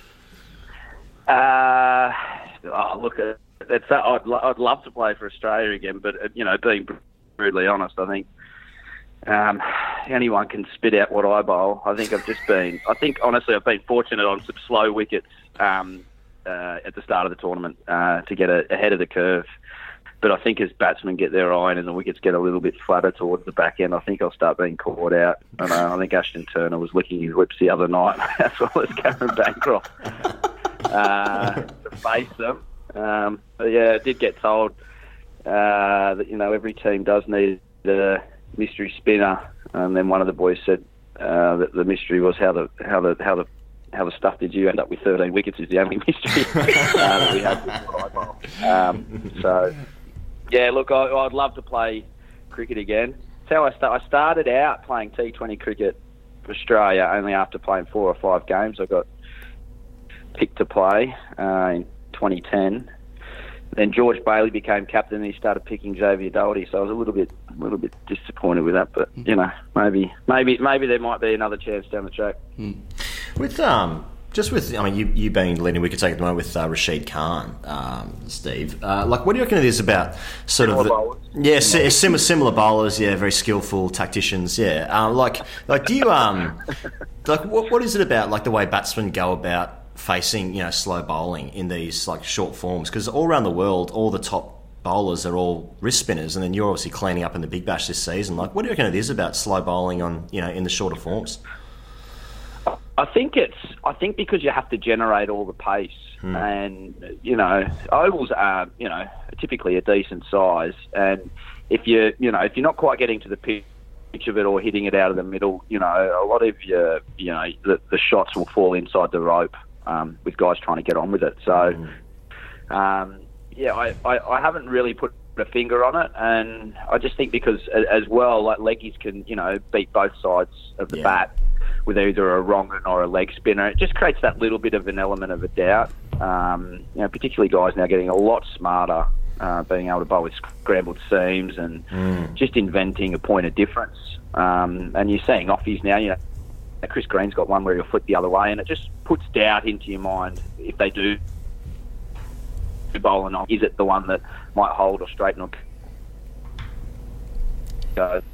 S9: Look, I'd love to play for Australia again, but being brutally honest, I think anyone can spit out what I bowl. Honestly, I've been fortunate on some slow wickets at the start of the tournament to get ahead of the curve. But I think as batsmen get their iron and the wickets get a little bit flatter towards the back end, I think I'll start being caught out. And I think Ashton Turner was licking his lips the other night, as well as Cameron Bancroft, to face them. But I did get told that every team does need a mystery spinner, and then one of the boys said that the mystery was how the stuff did you end up with 13 wickets is the only mystery that we had with look, I'd love to play cricket again. That's how I started out playing T20 cricket for Australia. Only after playing 4 or 5 games, I got picked to play in 2010. Then George Bailey became captain and he started picking Xavier Doherty, so I was a little bit disappointed with that. But maybe there might be another chance down the track.
S6: With you being leading wicket taker at the moment with Rashid Khan, Steve. What do you reckon it is about similar bowlers? Yeah, very skillful tacticians. Yeah, do you what is it about the way batsmen go about facing slow bowling in these short forms? Because all around the world, all the top bowlers are all wrist spinners, and then you're obviously cleaning up in the Big Bash this season. What do you reckon it is about slow bowling on in the shorter forms?
S9: I think because you have to generate all the pace, and ovals are typically a decent size, and if you're not quite getting to the pitch of it or hitting it out of the middle, a lot of the shots will fall inside the rope with guys trying to get on with it. So I haven't really put a finger on it, and I just think because as well, leggies can beat both sides of the bat with either a wrong or a leg spinner. It just creates that little bit of an element of a doubt. Particularly guys now getting a lot smarter, being able to bowl with scrambled seams and just inventing a point of difference. And you're seeing offies now, Chris Green's got one where he'll flip the other way, and it just puts doubt into your mind if they do bowl or not. Is it the one that might hold or straighten or go?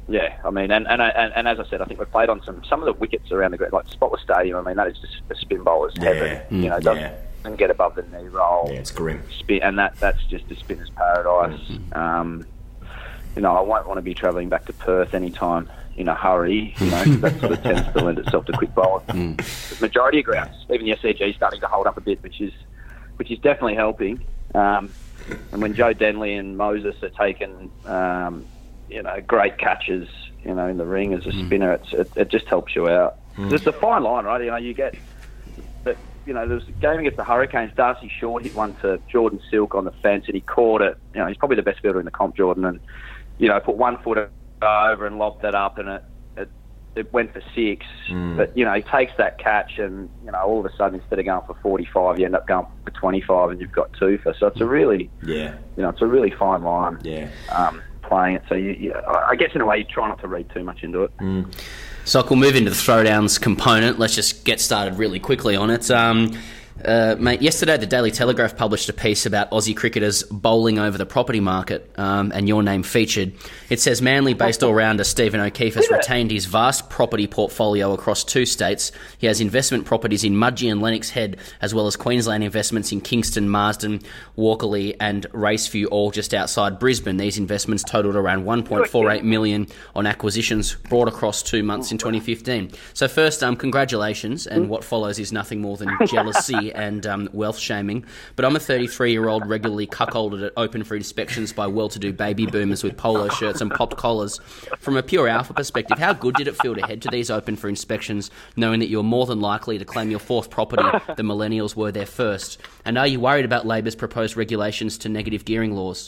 S9: Yeah, I mean, and as I said, I think we've played on some of the wickets around the ground, like Spotless Stadium. I mean, that is just a spin bowler's heaven. You know, doesn't get above the knee roll.
S6: Yeah, it's grim.
S9: Spin, and that's just a spinner's paradise. You know, I won't want to be travelling back to Perth anytime in a hurry. You know, that sort of tends to lend itself to quick bowling. The majority of grounds, even the SCG, is starting to hold up a bit, which is definitely helping. And when Joe Denley and Moses are taking, you know, great catches, you know, in the ring as a spinner, it just helps you out. It's a fine line, right? You know, you get, but you know, there was a game against the Hurricanes. Darcy Short hit one to Jordan Silk on the fence, and he caught it. You know, he's probably the best fielder in the comp, Jordan, and you know, put 1 foot over and lobbed that up, and it went for 6. But you know, he takes that catch, and you know, all of a sudden, instead of going for 45, you end up going for 25, and you've got 2 for. So it's a really, you know, it's a really fine line. Playing it. So I guess in a way you try not to read too much into it.
S7: So we'll move into the throwdowns component. Let's just get started really quickly on it. Mate, yesterday the Daily Telegraph published a piece about Aussie cricketers bowling over the property market, and your name featured. It says Manly-based all-rounder Stephen O'Keefe has retained his vast property portfolio across 2 states. He has investment properties in Mudgee and Lennox Head, as well as Queensland investments in Kingston, Marsden, Walkerley and Raceview, all just outside Brisbane. These investments totalled around $1.48 million on acquisitions brought across 2 months in 2015. So first, congratulations, and what follows is nothing more than jealousy and wealth shaming. But I'm a 33-year-old regularly cuckolded at open for inspections by well-to-do baby boomers with polo shirts and popped collars. From a pure alpha perspective, how good did it feel to head to these open for inspections, knowing that you're more than likely to claim your 4th property the millennials were their first? And are you worried about Labor's proposed regulations to negative gearing laws?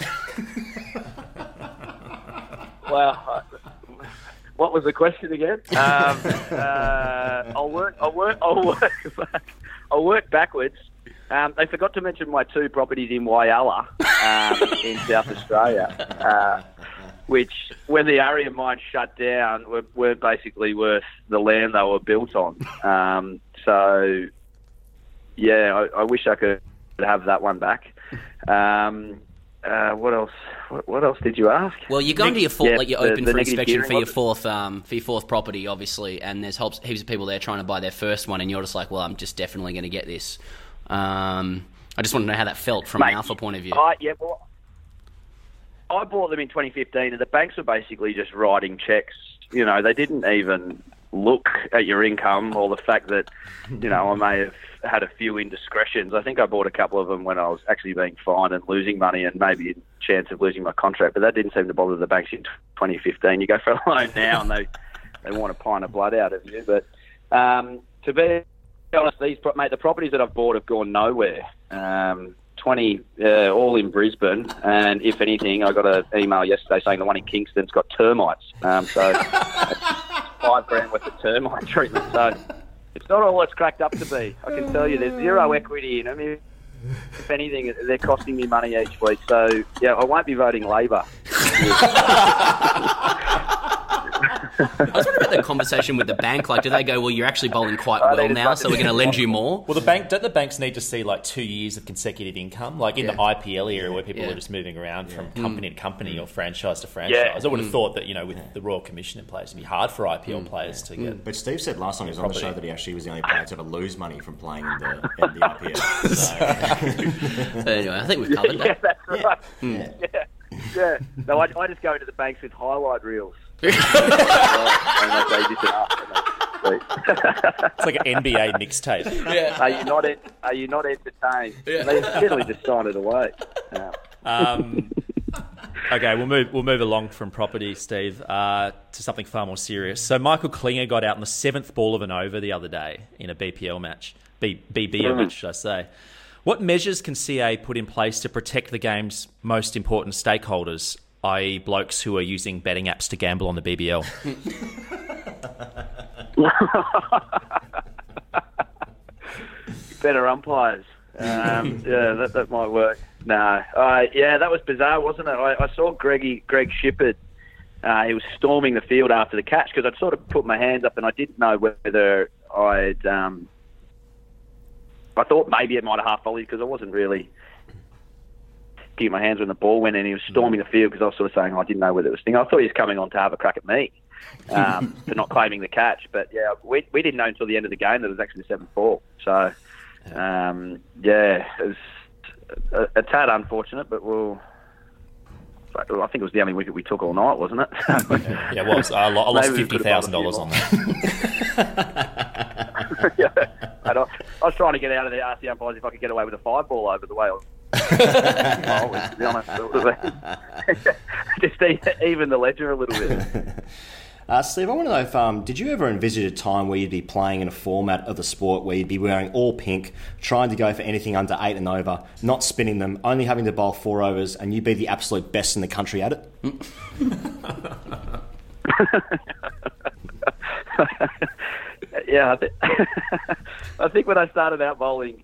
S9: Well, what was the question again? I'll work backwards. They forgot to mention my 2 properties in Whyalla, in South Australia, which, when the Aria mine shut down, were basically worth the land they were built on. So, yeah, I wish I could have that one back. What else? What else did you ask?
S7: Well, you're going to your open for inspection for your 4th property, obviously, and there's heaps of people there trying to buy their first one, and you're just like, well, I'm just definitely going to get this. I just want to know how that felt from an alpha point of view.
S9: Well, I bought them in 2015, and the banks were basically just writing checks. You know, they didn't even look at your income or the fact that, you know, I may have had a few indiscretions. I think I bought a couple of them when I was actually being fined and losing money and maybe a chance of losing my contract, but that didn't seem to bother the banks in 2015. You go for a loan now and they want a pint of blood out of you. But to be honest, the properties that I've bought have gone nowhere. 20 all in Brisbane, and if anything, I got an email yesterday saying the one in Kingston's got termites. So $5,000 worth of termite treatment. So it's not all it's cracked up to be. I can tell you, there's zero equity in them. If anything, they're costing me money each week. So yeah, I won't be voting Labor.
S7: I was wondering about the conversation with the bank. Like, do they go, well, you're actually bowling quite well now, so we're going to lend you more?
S4: Well, don't the banks need to see like 2 years of consecutive income? Like in the IPL era where people are just moving around from company to company or franchise to franchise. I would have thought that, you know, with the Royal Commission in place, it'd be hard for IPL players to get.
S6: But Steve said last time he was on the show that he actually was the only player to ever lose money from playing in the IPL.
S7: So anyway, I think we've covered that.
S9: Yeah, that's right. Yeah. No, I just go into the banks with highlight reels.
S4: It's like an NBA mixtape.
S9: Yeah. Are you not entertained? Yeah. They generally just sign it away.
S4: Okay, we'll move along from property, Steve, to something far more serious. So Michael Klinger got out in the 7th ball of an over the other day in a BPL match, BBL match, should I say. What measures can CA put in place to protect the game's most important stakeholders, i.e. blokes who are using betting apps to gamble on the BBL?
S9: Better umpires. That might work. No. That was bizarre, wasn't it? I saw Greg Shippard. He was storming the field after the catch because I'd sort of put my hands up and I didn't know whether I'd... I thought maybe it might have half volleyed because I wasn't really looking at my hands when the ball went in. He was storming the field because I was sort of saying, I didn't know whether it was thing. I thought he was coming on to have a crack at me for not claiming the catch. But, yeah, we didn't know until the end of the game that it was actually 7-4. So, it was a tad unfortunate, but I think it was the only wicket we took all night, wasn't it?
S10: Yeah, it was. I lost $50,000 on that.
S9: Yeah, and I was trying to get out of there, ask the umpires if I could get away with a 5-ball over the way I was. To be honest, just even the ledger a little bit.
S6: Steve, I want to know if did you ever envisage a time where you'd be playing in a format of the sport where you'd be wearing all pink, trying to go for anything under 8 and over, not spinning them, only having to bowl 4 overs, and you'd be the absolute best in the country at it?
S9: Yeah, I think when I started out bowling,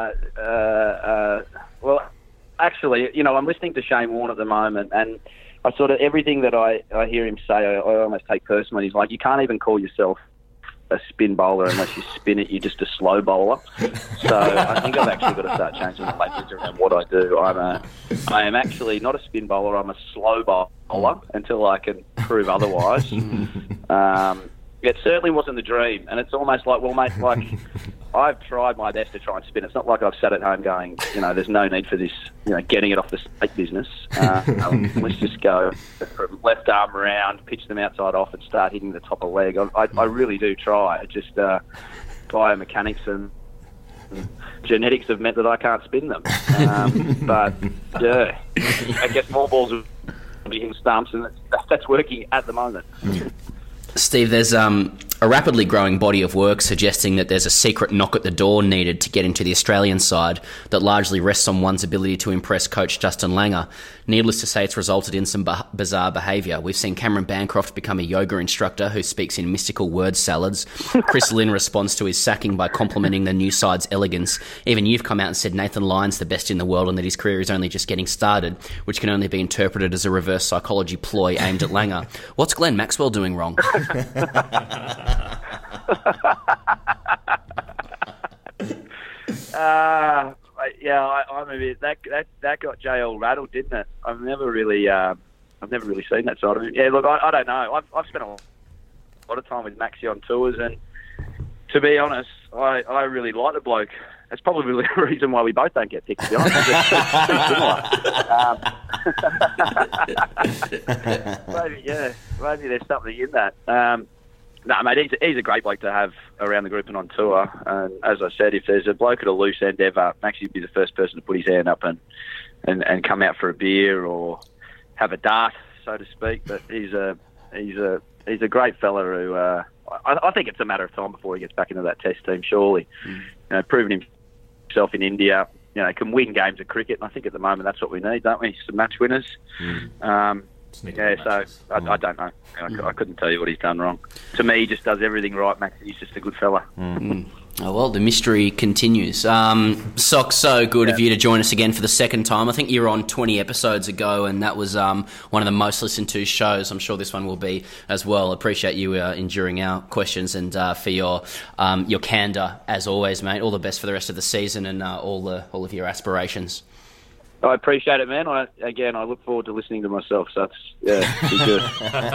S9: well, actually, I'm listening to Shane Warne at the moment, and I sort of, everything that I hear him say, I almost take personally. He's like, you can't even call yourself a spin bowler unless you spin it. You're just a slow bowler. So I think I've actually got to start changing the language around what I do. I am actually not a spin bowler. I'm a slow bowler until I can prove otherwise. It certainly wasn't the dream, and it's almost like, well, mate, like I've tried my best to try and spin. It's not like I've sat at home going, there's no need for this, getting it off the state business. Let's just go from left arm around, pitch them outside off, and start hitting the top of leg. I really do try. It just biomechanics and genetics have meant that I can't spin them. But yeah, I guess more balls will be hitting stumps, and that's working at the moment.
S7: Steve, there's a rapidly growing body of work suggesting that there's a secret knock at the door needed to get into the Australian side that largely rests on one's ability to impress coach Justin Langer. Needless to say, it's resulted in some bizarre behaviour. We've seen Cameron Bancroft become a yoga instructor who speaks in mystical word salads. Chris Lynn responds to his sacking by complimenting the new side's elegance. Even you've come out and said Nathan Lyon's the best in the world and that his career is only just getting started, which can only be interpreted as a reverse psychology ploy aimed at Langer. What's Glenn Maxwell doing wrong?
S9: I'm a bit that got JL rattled, didn't it? I've never really seen that side of him. Yeah, look, I don't know. I've spent a lot of time with Maxie on tours, and to be honest, I really like the bloke. That's probably the reason why we both don't get picked, to be honest. Maybe there's something in that. No, mate, he's a great bloke to have around the group and on tour. And as I said, if there's a bloke at a loose end ever, Maxie would be the first person to put his hand up and come out for a beer or have a dart, so to speak. But he's a great fella who I think it's a matter of time before he gets back into that Test team. Surely, proving himself in India, can win games of cricket. And I think at the moment that's what we need, don't we? Some match winners. I don't know. I couldn't tell you what he's done wrong. To me, he just does everything right, Max. He's just a good fella.
S7: Oh, well, the mystery continues. Sock, so good of you to join us again for the second time. I think you were on 20 episodes ago, and that was one of the most listened to shows. I'm sure this one will be as well. Appreciate you enduring our questions and for your candour, as always, mate. All the best for the rest of the season and all of your aspirations.
S9: I appreciate it, man. I look forward to listening to myself, so it's be good.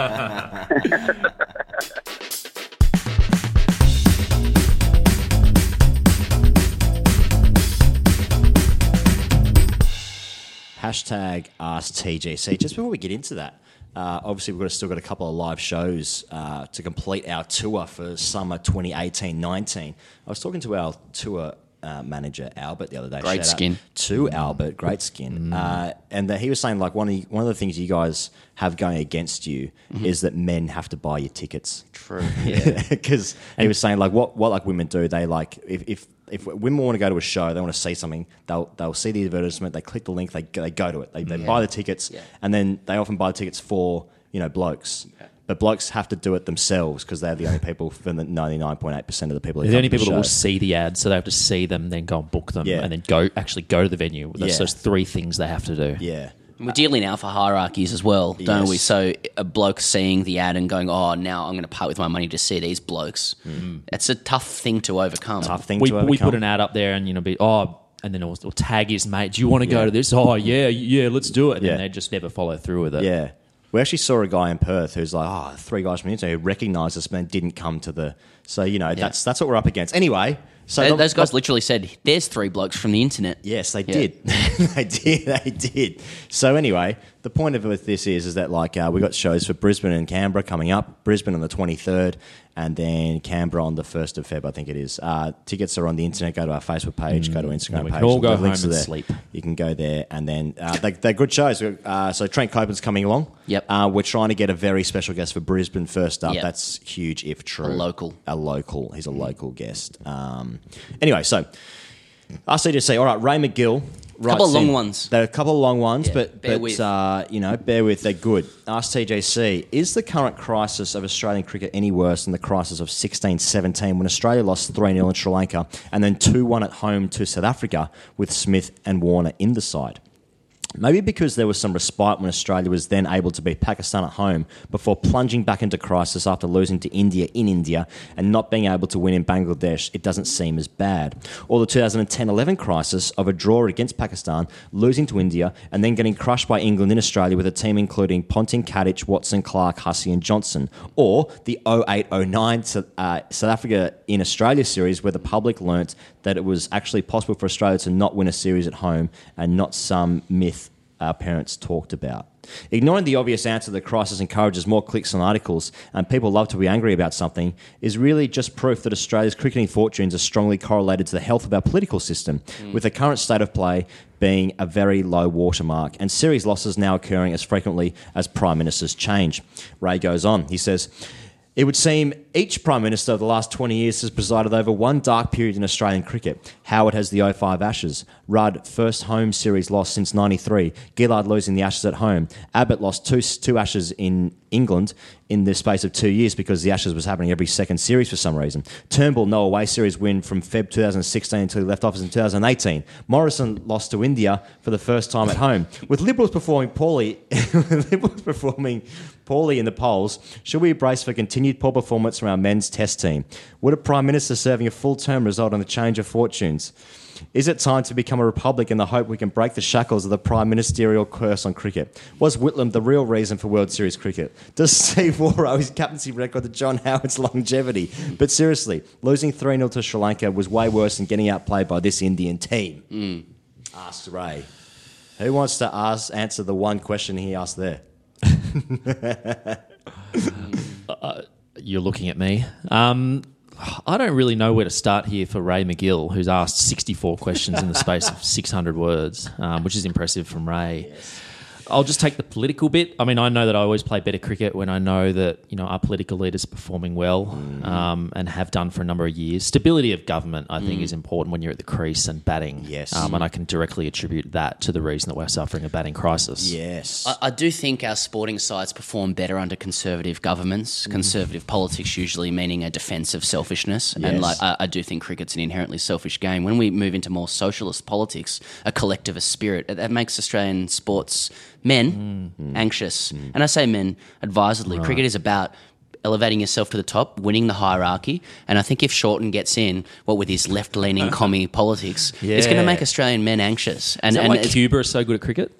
S6: Hashtag AskTGC. Just before we get into that, obviously we've still got a couple of live shows to complete our tour for summer 2018-19. I was talking to our tour manager Albert the other day.
S7: Great skin.
S6: To Albert, great skin. And he was saying like one of the things you guys have going against you is that men have to buy your tickets.
S7: True. Yeah.
S6: Because he was saying like what like women do, they like if women want to go to a show, they want to see something, they'll see the advertisement, they click the link, they go to it, they buy the tickets, and then they often buy the tickets for blokes. Yeah. But blokes have to do it themselves because they're the only people, for the 99.8% of the people.
S4: They're the only people that will see the ads, so they have to see them, then go and book them, and then go to the venue. That's those three things they have to do.
S6: Yeah.
S7: We're dealing now for hierarchies as well, don't we? So a bloke seeing the ad and going, oh, now I'm going to pay with my money to see these blokes. It's a tough thing to overcome.
S4: We put an ad up there and, and then or tag his mate. Do you want to go to this? Oh yeah, let's do it. And then they just never follow through with it.
S6: Yeah. We actually saw a guy in Perth who's like, 3 guys from the internet who recognised us but didn't come to the... So, that's what we're up against. Anyway... So
S7: those guys literally said, there's 3 blokes from the internet.
S6: Yes, they did. They did. So anyway, the point of this is that we got shows for Brisbane and Canberra coming up. Brisbane on the 23rd and then Canberra on the 1st of Feb, I think it is. Tickets are on the internet. Go to our Facebook page, go to Instagram page.
S4: We can all go home and sleep.
S6: You can go there and then they're good shows. So Trent Copeland's coming along.
S7: Yep.
S6: We're trying to get a very special guest for Brisbane first up. Yep. That's huge if true.
S7: A local.
S6: He's a local guest. Anyway, so Ask CJC. All right, Ray McGill.
S7: A couple of long ones.
S6: There are a couple of long ones, but
S7: bear with.
S6: Bear with. They're good. Ask TJC. Is the current crisis of Australian cricket any worse than the crisis of 16-17 when Australia lost 3-0 in Sri Lanka and then 2-1 at home to South Africa with Smith and Warner in the side? Maybe because there was some respite when Australia was then able to beat Pakistan at home before plunging back into crisis after losing to India in India and not being able to win in Bangladesh, it doesn't seem as bad. Or the 2010-11 crisis of a draw against Pakistan, losing to India and then getting crushed by England in Australia with a team including Ponting, Kadich, Watson, Clark, Hussey and Johnson. Or the 08-09 South Africa in Australia series where the public learnt that it was actually possible for Australia to not win a series at home and not some myth our parents talked about. Ignoring the obvious answer that crisis encourages more clicks on articles and people love to be angry about something is really just proof that Australia's cricketing fortunes are strongly correlated to the health of our political system, with the current state of play being a very low watermark and series losses now occurring as frequently as Prime Ministers change. Ray goes on. He says, it would seem each Prime Minister of the last 20 years has presided over one dark period in Australian cricket. Howard has the 05 Ashes. Rudd, first home series loss since 93. Gillard losing the Ashes at home. Abbott lost two Ashes in England in the space of 2 years because the Ashes was happening every second series for some reason. Turnbull, no away series win from Feb 2016 until he left office in 2018. Morrison lost to India for the first time at home. With Liberals performing poorly in the polls, should we brace for continued poor performance from our men's test team? Would a Prime Minister serving a full term result in the change of fortunes? Is it time to become a republic in the hope we can break the shackles of the prime ministerial curse on cricket? Was Whitlam the real reason for World Series cricket? Does Steve Waugh owe his captaincy record to John Howard's longevity? But seriously, losing 3-0 to Sri Lanka was way worse than getting outplayed by this Indian team. Asks Ray. Who wants to answer the one question he asked there?
S4: You're looking at me. I don't really know where to start here for Ray McGill, who's asked 64 questions in the space of 600 words, which is impressive from Ray. Yes. I'll just take the political bit. I mean, I know that I always play better cricket when I know that, our political leaders are performing well and have done for a number of years. Stability of government, I think, is important when you're at the crease and batting.
S6: Yes.
S4: And I can directly attribute that to the reason that we're suffering a batting crisis.
S6: Yes.
S7: I do think our sporting sides perform better under conservative governments. Conservative politics usually meaning a defence of selfishness. Yes. And I do think cricket's an inherently selfish game. When we move into more socialist politics, a collectivist spirit, that makes Australian sports men anxious. And I say men advisedly. Right. Cricket is about elevating yourself to the top, winning the hierarchy. And I think if Shorten gets in, with his left-leaning commie politics, it's going to make Australian men anxious.
S4: Is that why Cuba is so good at cricket?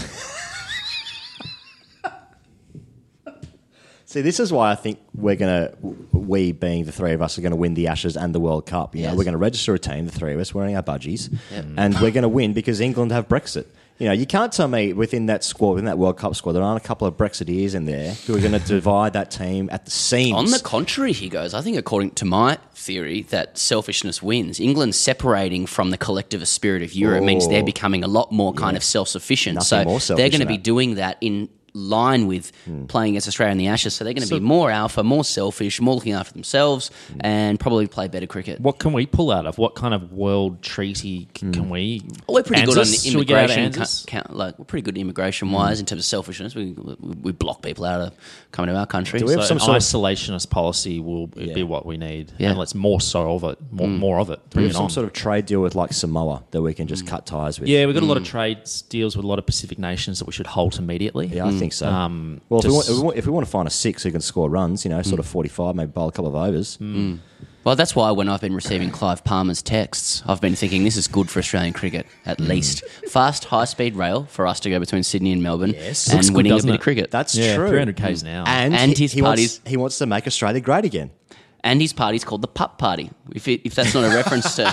S6: See, this is why I think we being the three of us, are going to win the Ashes and the World Cup. We're going to register a team, the three of us, wearing our budgies, and we're going to win because England have Brexit. You can't tell me within that squad, within that World Cup squad, there aren't a couple of Brexiteers in there who are going to divide that team at the seams.
S7: On the contrary, he goes, I think according to my theory that selfishness wins. England separating from the collectivist spirit of Europe means they're becoming a lot more kind of self-sufficient.
S6: Nothing
S7: so they're going to be doing that in line with playing against Australia in the Ashes, so they're going to be more alpha, more selfish, more looking after themselves, and probably play better cricket.
S4: What can we pull out of? What kind of world treaty can we?
S7: We're pretty good on immigration. We're pretty good immigration-wise in terms of selfishness. We block people out of coming to our country.
S4: Do we have some sort of isolationist policy? Will be what we need, and let's more so of it, more of it.
S6: Do we have some sort of trade deal with Samoa that we can just cut ties with?
S4: Yeah, we've got a lot of trade deals with a lot of Pacific nations that we should halt immediately.
S6: Yeah, I think so. If we want to find a six who can score runs, sort of 45, maybe bowl a couple of overs.
S7: Well, that's why when I've been receiving Clive Palmer's texts, I've been thinking this is good for Australian cricket, at least. Fast, high-speed rail for us to go between Sydney and Melbourne and
S4: Looks good,
S7: winning a
S4: doesn't
S7: bit
S4: it?
S7: of cricket.
S6: That's
S4: Yeah,
S6: true.
S4: 300 k's an hour.
S6: And
S7: his
S6: he
S7: parties-
S6: wants to make Australia great again.
S7: And his party's called the Pup Party, if that's not a reference to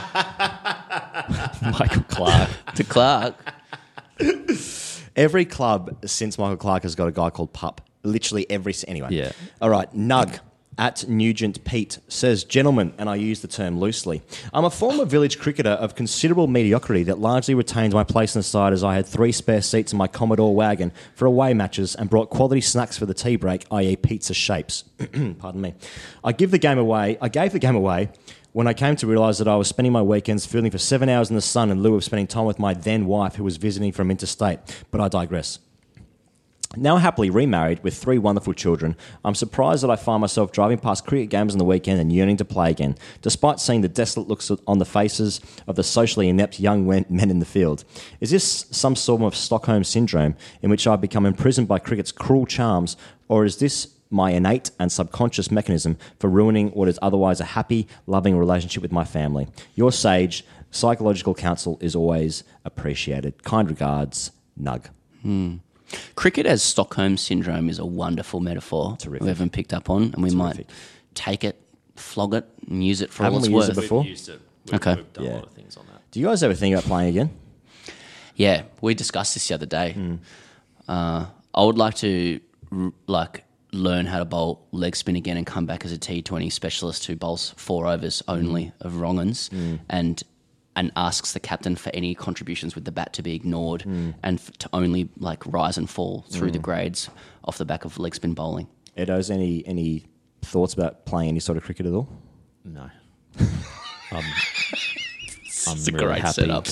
S4: Michael Clark.
S7: Clark.
S6: Every club since Michael Clark has got a guy called Pup. Literally anyway.
S4: Yeah.
S6: All right, Nug at Nugent Pete says, gentlemen, and I use the term loosely, I'm a former village cricketer of considerable mediocrity that largely retained my place in the side as I had 3 spare seats in my Commodore wagon for away matches and brought quality snacks for the tea break, i.e. pizza shapes. Pardon me. I gave the game away when I came to realise that I was spending my weekends fielding for 7 hours in the sun in lieu of spending time with my then wife who was visiting from interstate. But I digress. Now happily remarried with 3 wonderful children, I'm surprised that I find myself driving past cricket games on the weekend and yearning to play again, despite seeing the desolate looks on the faces of the socially inept young men in the field. Is this some sort of Stockholm syndrome in which I've become imprisoned by cricket's cruel charms, or is this my innate and subconscious mechanism for ruining what is otherwise a happy, loving relationship with my family? Your sage psychological counsel is always appreciated. Kind regards, Nug.
S7: Cricket as Stockholm Syndrome is a wonderful metaphor we haven't picked up on, and we might take it, flog it, and use it for all
S6: Haven't
S7: it's
S6: we used
S7: worth.
S6: it before?
S4: We've used it.
S7: Okay.
S4: We've done a lot of things on that.
S6: Do you guys ever think about playing again?
S7: Yeah, we discussed this the other day. I would like to learn how to bowl leg spin again and come back as a T20 specialist who bowls 4 overs only of wrong-uns and asks the captain for any contributions with the bat to be ignored and to only rise and fall through the grades off the back of leg spin bowling.
S6: Edo's, any thoughts about playing any sort of cricket at all?
S4: No. I'm
S7: It's a
S4: really
S7: great
S4: happy
S7: setup.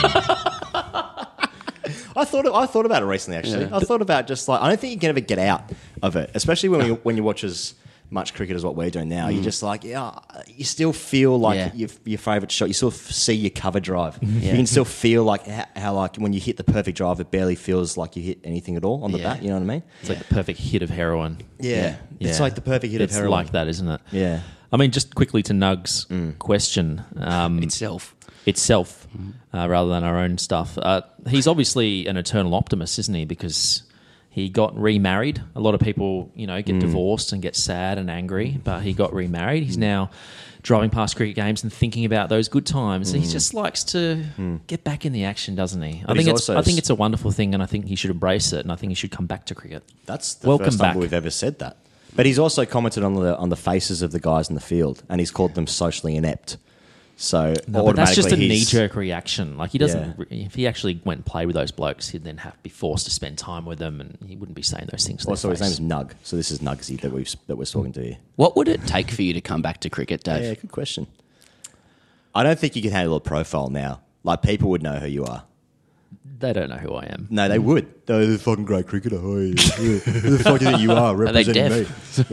S6: I thought about it recently, actually.
S7: Yeah.
S6: I thought about just I don't think you can ever get out of it, especially when you watch as much cricket as what we're doing now. You're just you still feel like your favourite shot. You still see your cover drive. You can still feel like how when you hit the perfect drive, it barely feels like you hit anything at all on the bat. You know what I mean?
S4: It's like the perfect hit of heroin.
S6: Yeah. It's like the perfect hit of heroin.
S4: It's like that, isn't it?
S6: Yeah.
S4: I mean, just quickly to Nug's question. Itself, rather than our own stuff. He's obviously an eternal optimist, isn't he? Because he got remarried. A lot of people, get divorced and get sad and angry, but he got remarried. He's now driving past cricket games and thinking about those good times. He just likes to get back in the action, doesn't he? I think it's a wonderful thing, and I think he should embrace it, and I think he should come back to cricket.
S6: That's the first time we've ever said that. But he's also commented on the faces of the guys in the field, and he's called them socially inept. So
S4: but that's just a knee-jerk reaction. Like he doesn't. If he actually went and played with those blokes, he'd then have to be forced to spend time with them, and he wouldn't be saying those things.
S6: Also, his name's Nug, so this is Nugsy that we're talking to here.
S7: What would it take for you to come back to cricket, Dave?
S6: Yeah, good question. I don't think you can handle a profile now. Like people would know who you are.
S4: They don't know who I am.
S6: No, they would. They're the fucking great cricketer. Oh, yeah. Who the fuck do you think you are representing me?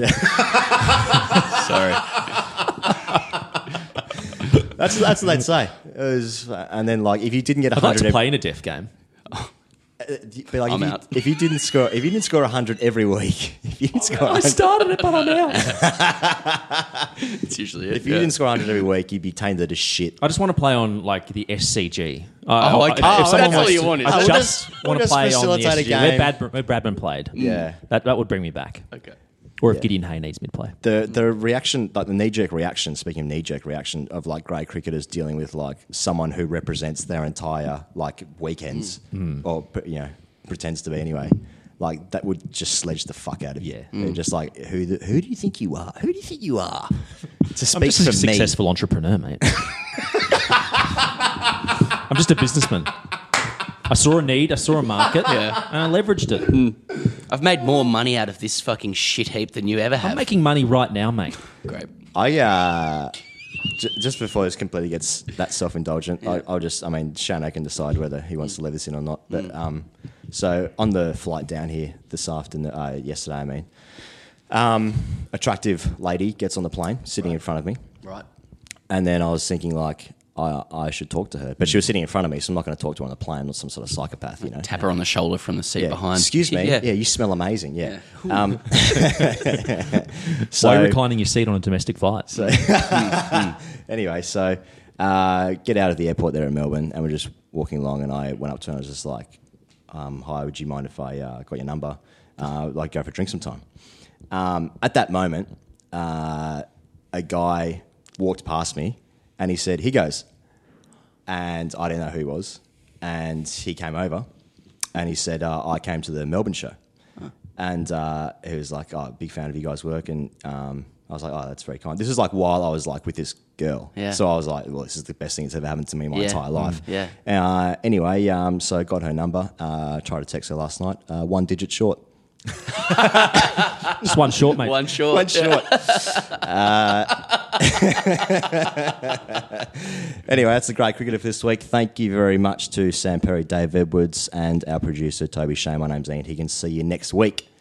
S7: Sorry.
S6: That's what they'd say. And then, if you didn't get 100,
S4: I'd like to play in a deaf game.
S6: I'm out. If you didn't score 100 every week,
S4: I started it, but I'm out.
S7: It's usually it.
S6: If you didn't score 100 every week, you'd be tainted as shit.
S4: I just want to play on the SCG.
S7: Okay.
S4: If someone
S7: that's all you want.
S4: I just want to play on the
S6: facilitate a
S4: SCG
S6: game.
S4: where Bradman played.
S6: Yeah,
S4: that would bring me back.
S7: Okay.
S4: Or if Gideon Hay needs mid-play.
S6: The reaction, the knee-jerk reaction, speaking of knee-jerk reaction, of grey cricketers dealing with someone who represents their entire weekends, or pretends to be anyway, that would just sledge the fuck out of you. They're just who do you think you are? Who do you think you are? To speak
S4: I'm just
S6: for
S4: a successful entrepreneur, mate. I'm just a businessman. I saw a need, I saw a market, and I leveraged it.
S7: I've made more money out of this fucking shit heap than you ever have.
S4: I'm making money right now, mate.
S7: Great.
S6: Just before this completely gets that self-indulgent, Shano can decide whether he wants to leave this in or not. But so on the flight down here yesterday, attractive lady gets on the plane, sitting in front of me.
S7: Right.
S6: And then I was thinking I should talk to her. But she was sitting in front of me, so I'm not going to talk to her on the plane. I'm not some sort of psychopath, you know.
S7: Tap her on the shoulder from the seat behind.
S6: Excuse me. Yeah, you smell amazing. Yeah.
S4: So, why are you reclining your seat on a domestic flight?
S6: So anyway, so get out of the airport there in Melbourne, and we're just walking along, and I went up to her and I was just like, hi, would you mind if I got your number? Like, go for a drink sometime. At that moment, a guy walked past me, and he said, "He goes," and I didn't know who he was, and he came over, and he said, "I came to the Melbourne show," and he was like, "Oh, big fan of you guys' work," and I was like, "Oh, that's very kind." This is like while I was like with this girl, so I was like, "Well, this is the best thing that's ever happened to me in my entire life." Anyway, so I got her number. Tried to text her last night. 1 digit short.
S4: Just one short, mate.
S7: One short.
S6: Anyway, that's the great cricketer for this week. Thank you very much to Sam Perry, Dave Edwards, and our producer, Toby Shea. My name's Ian Higgins. See you next week.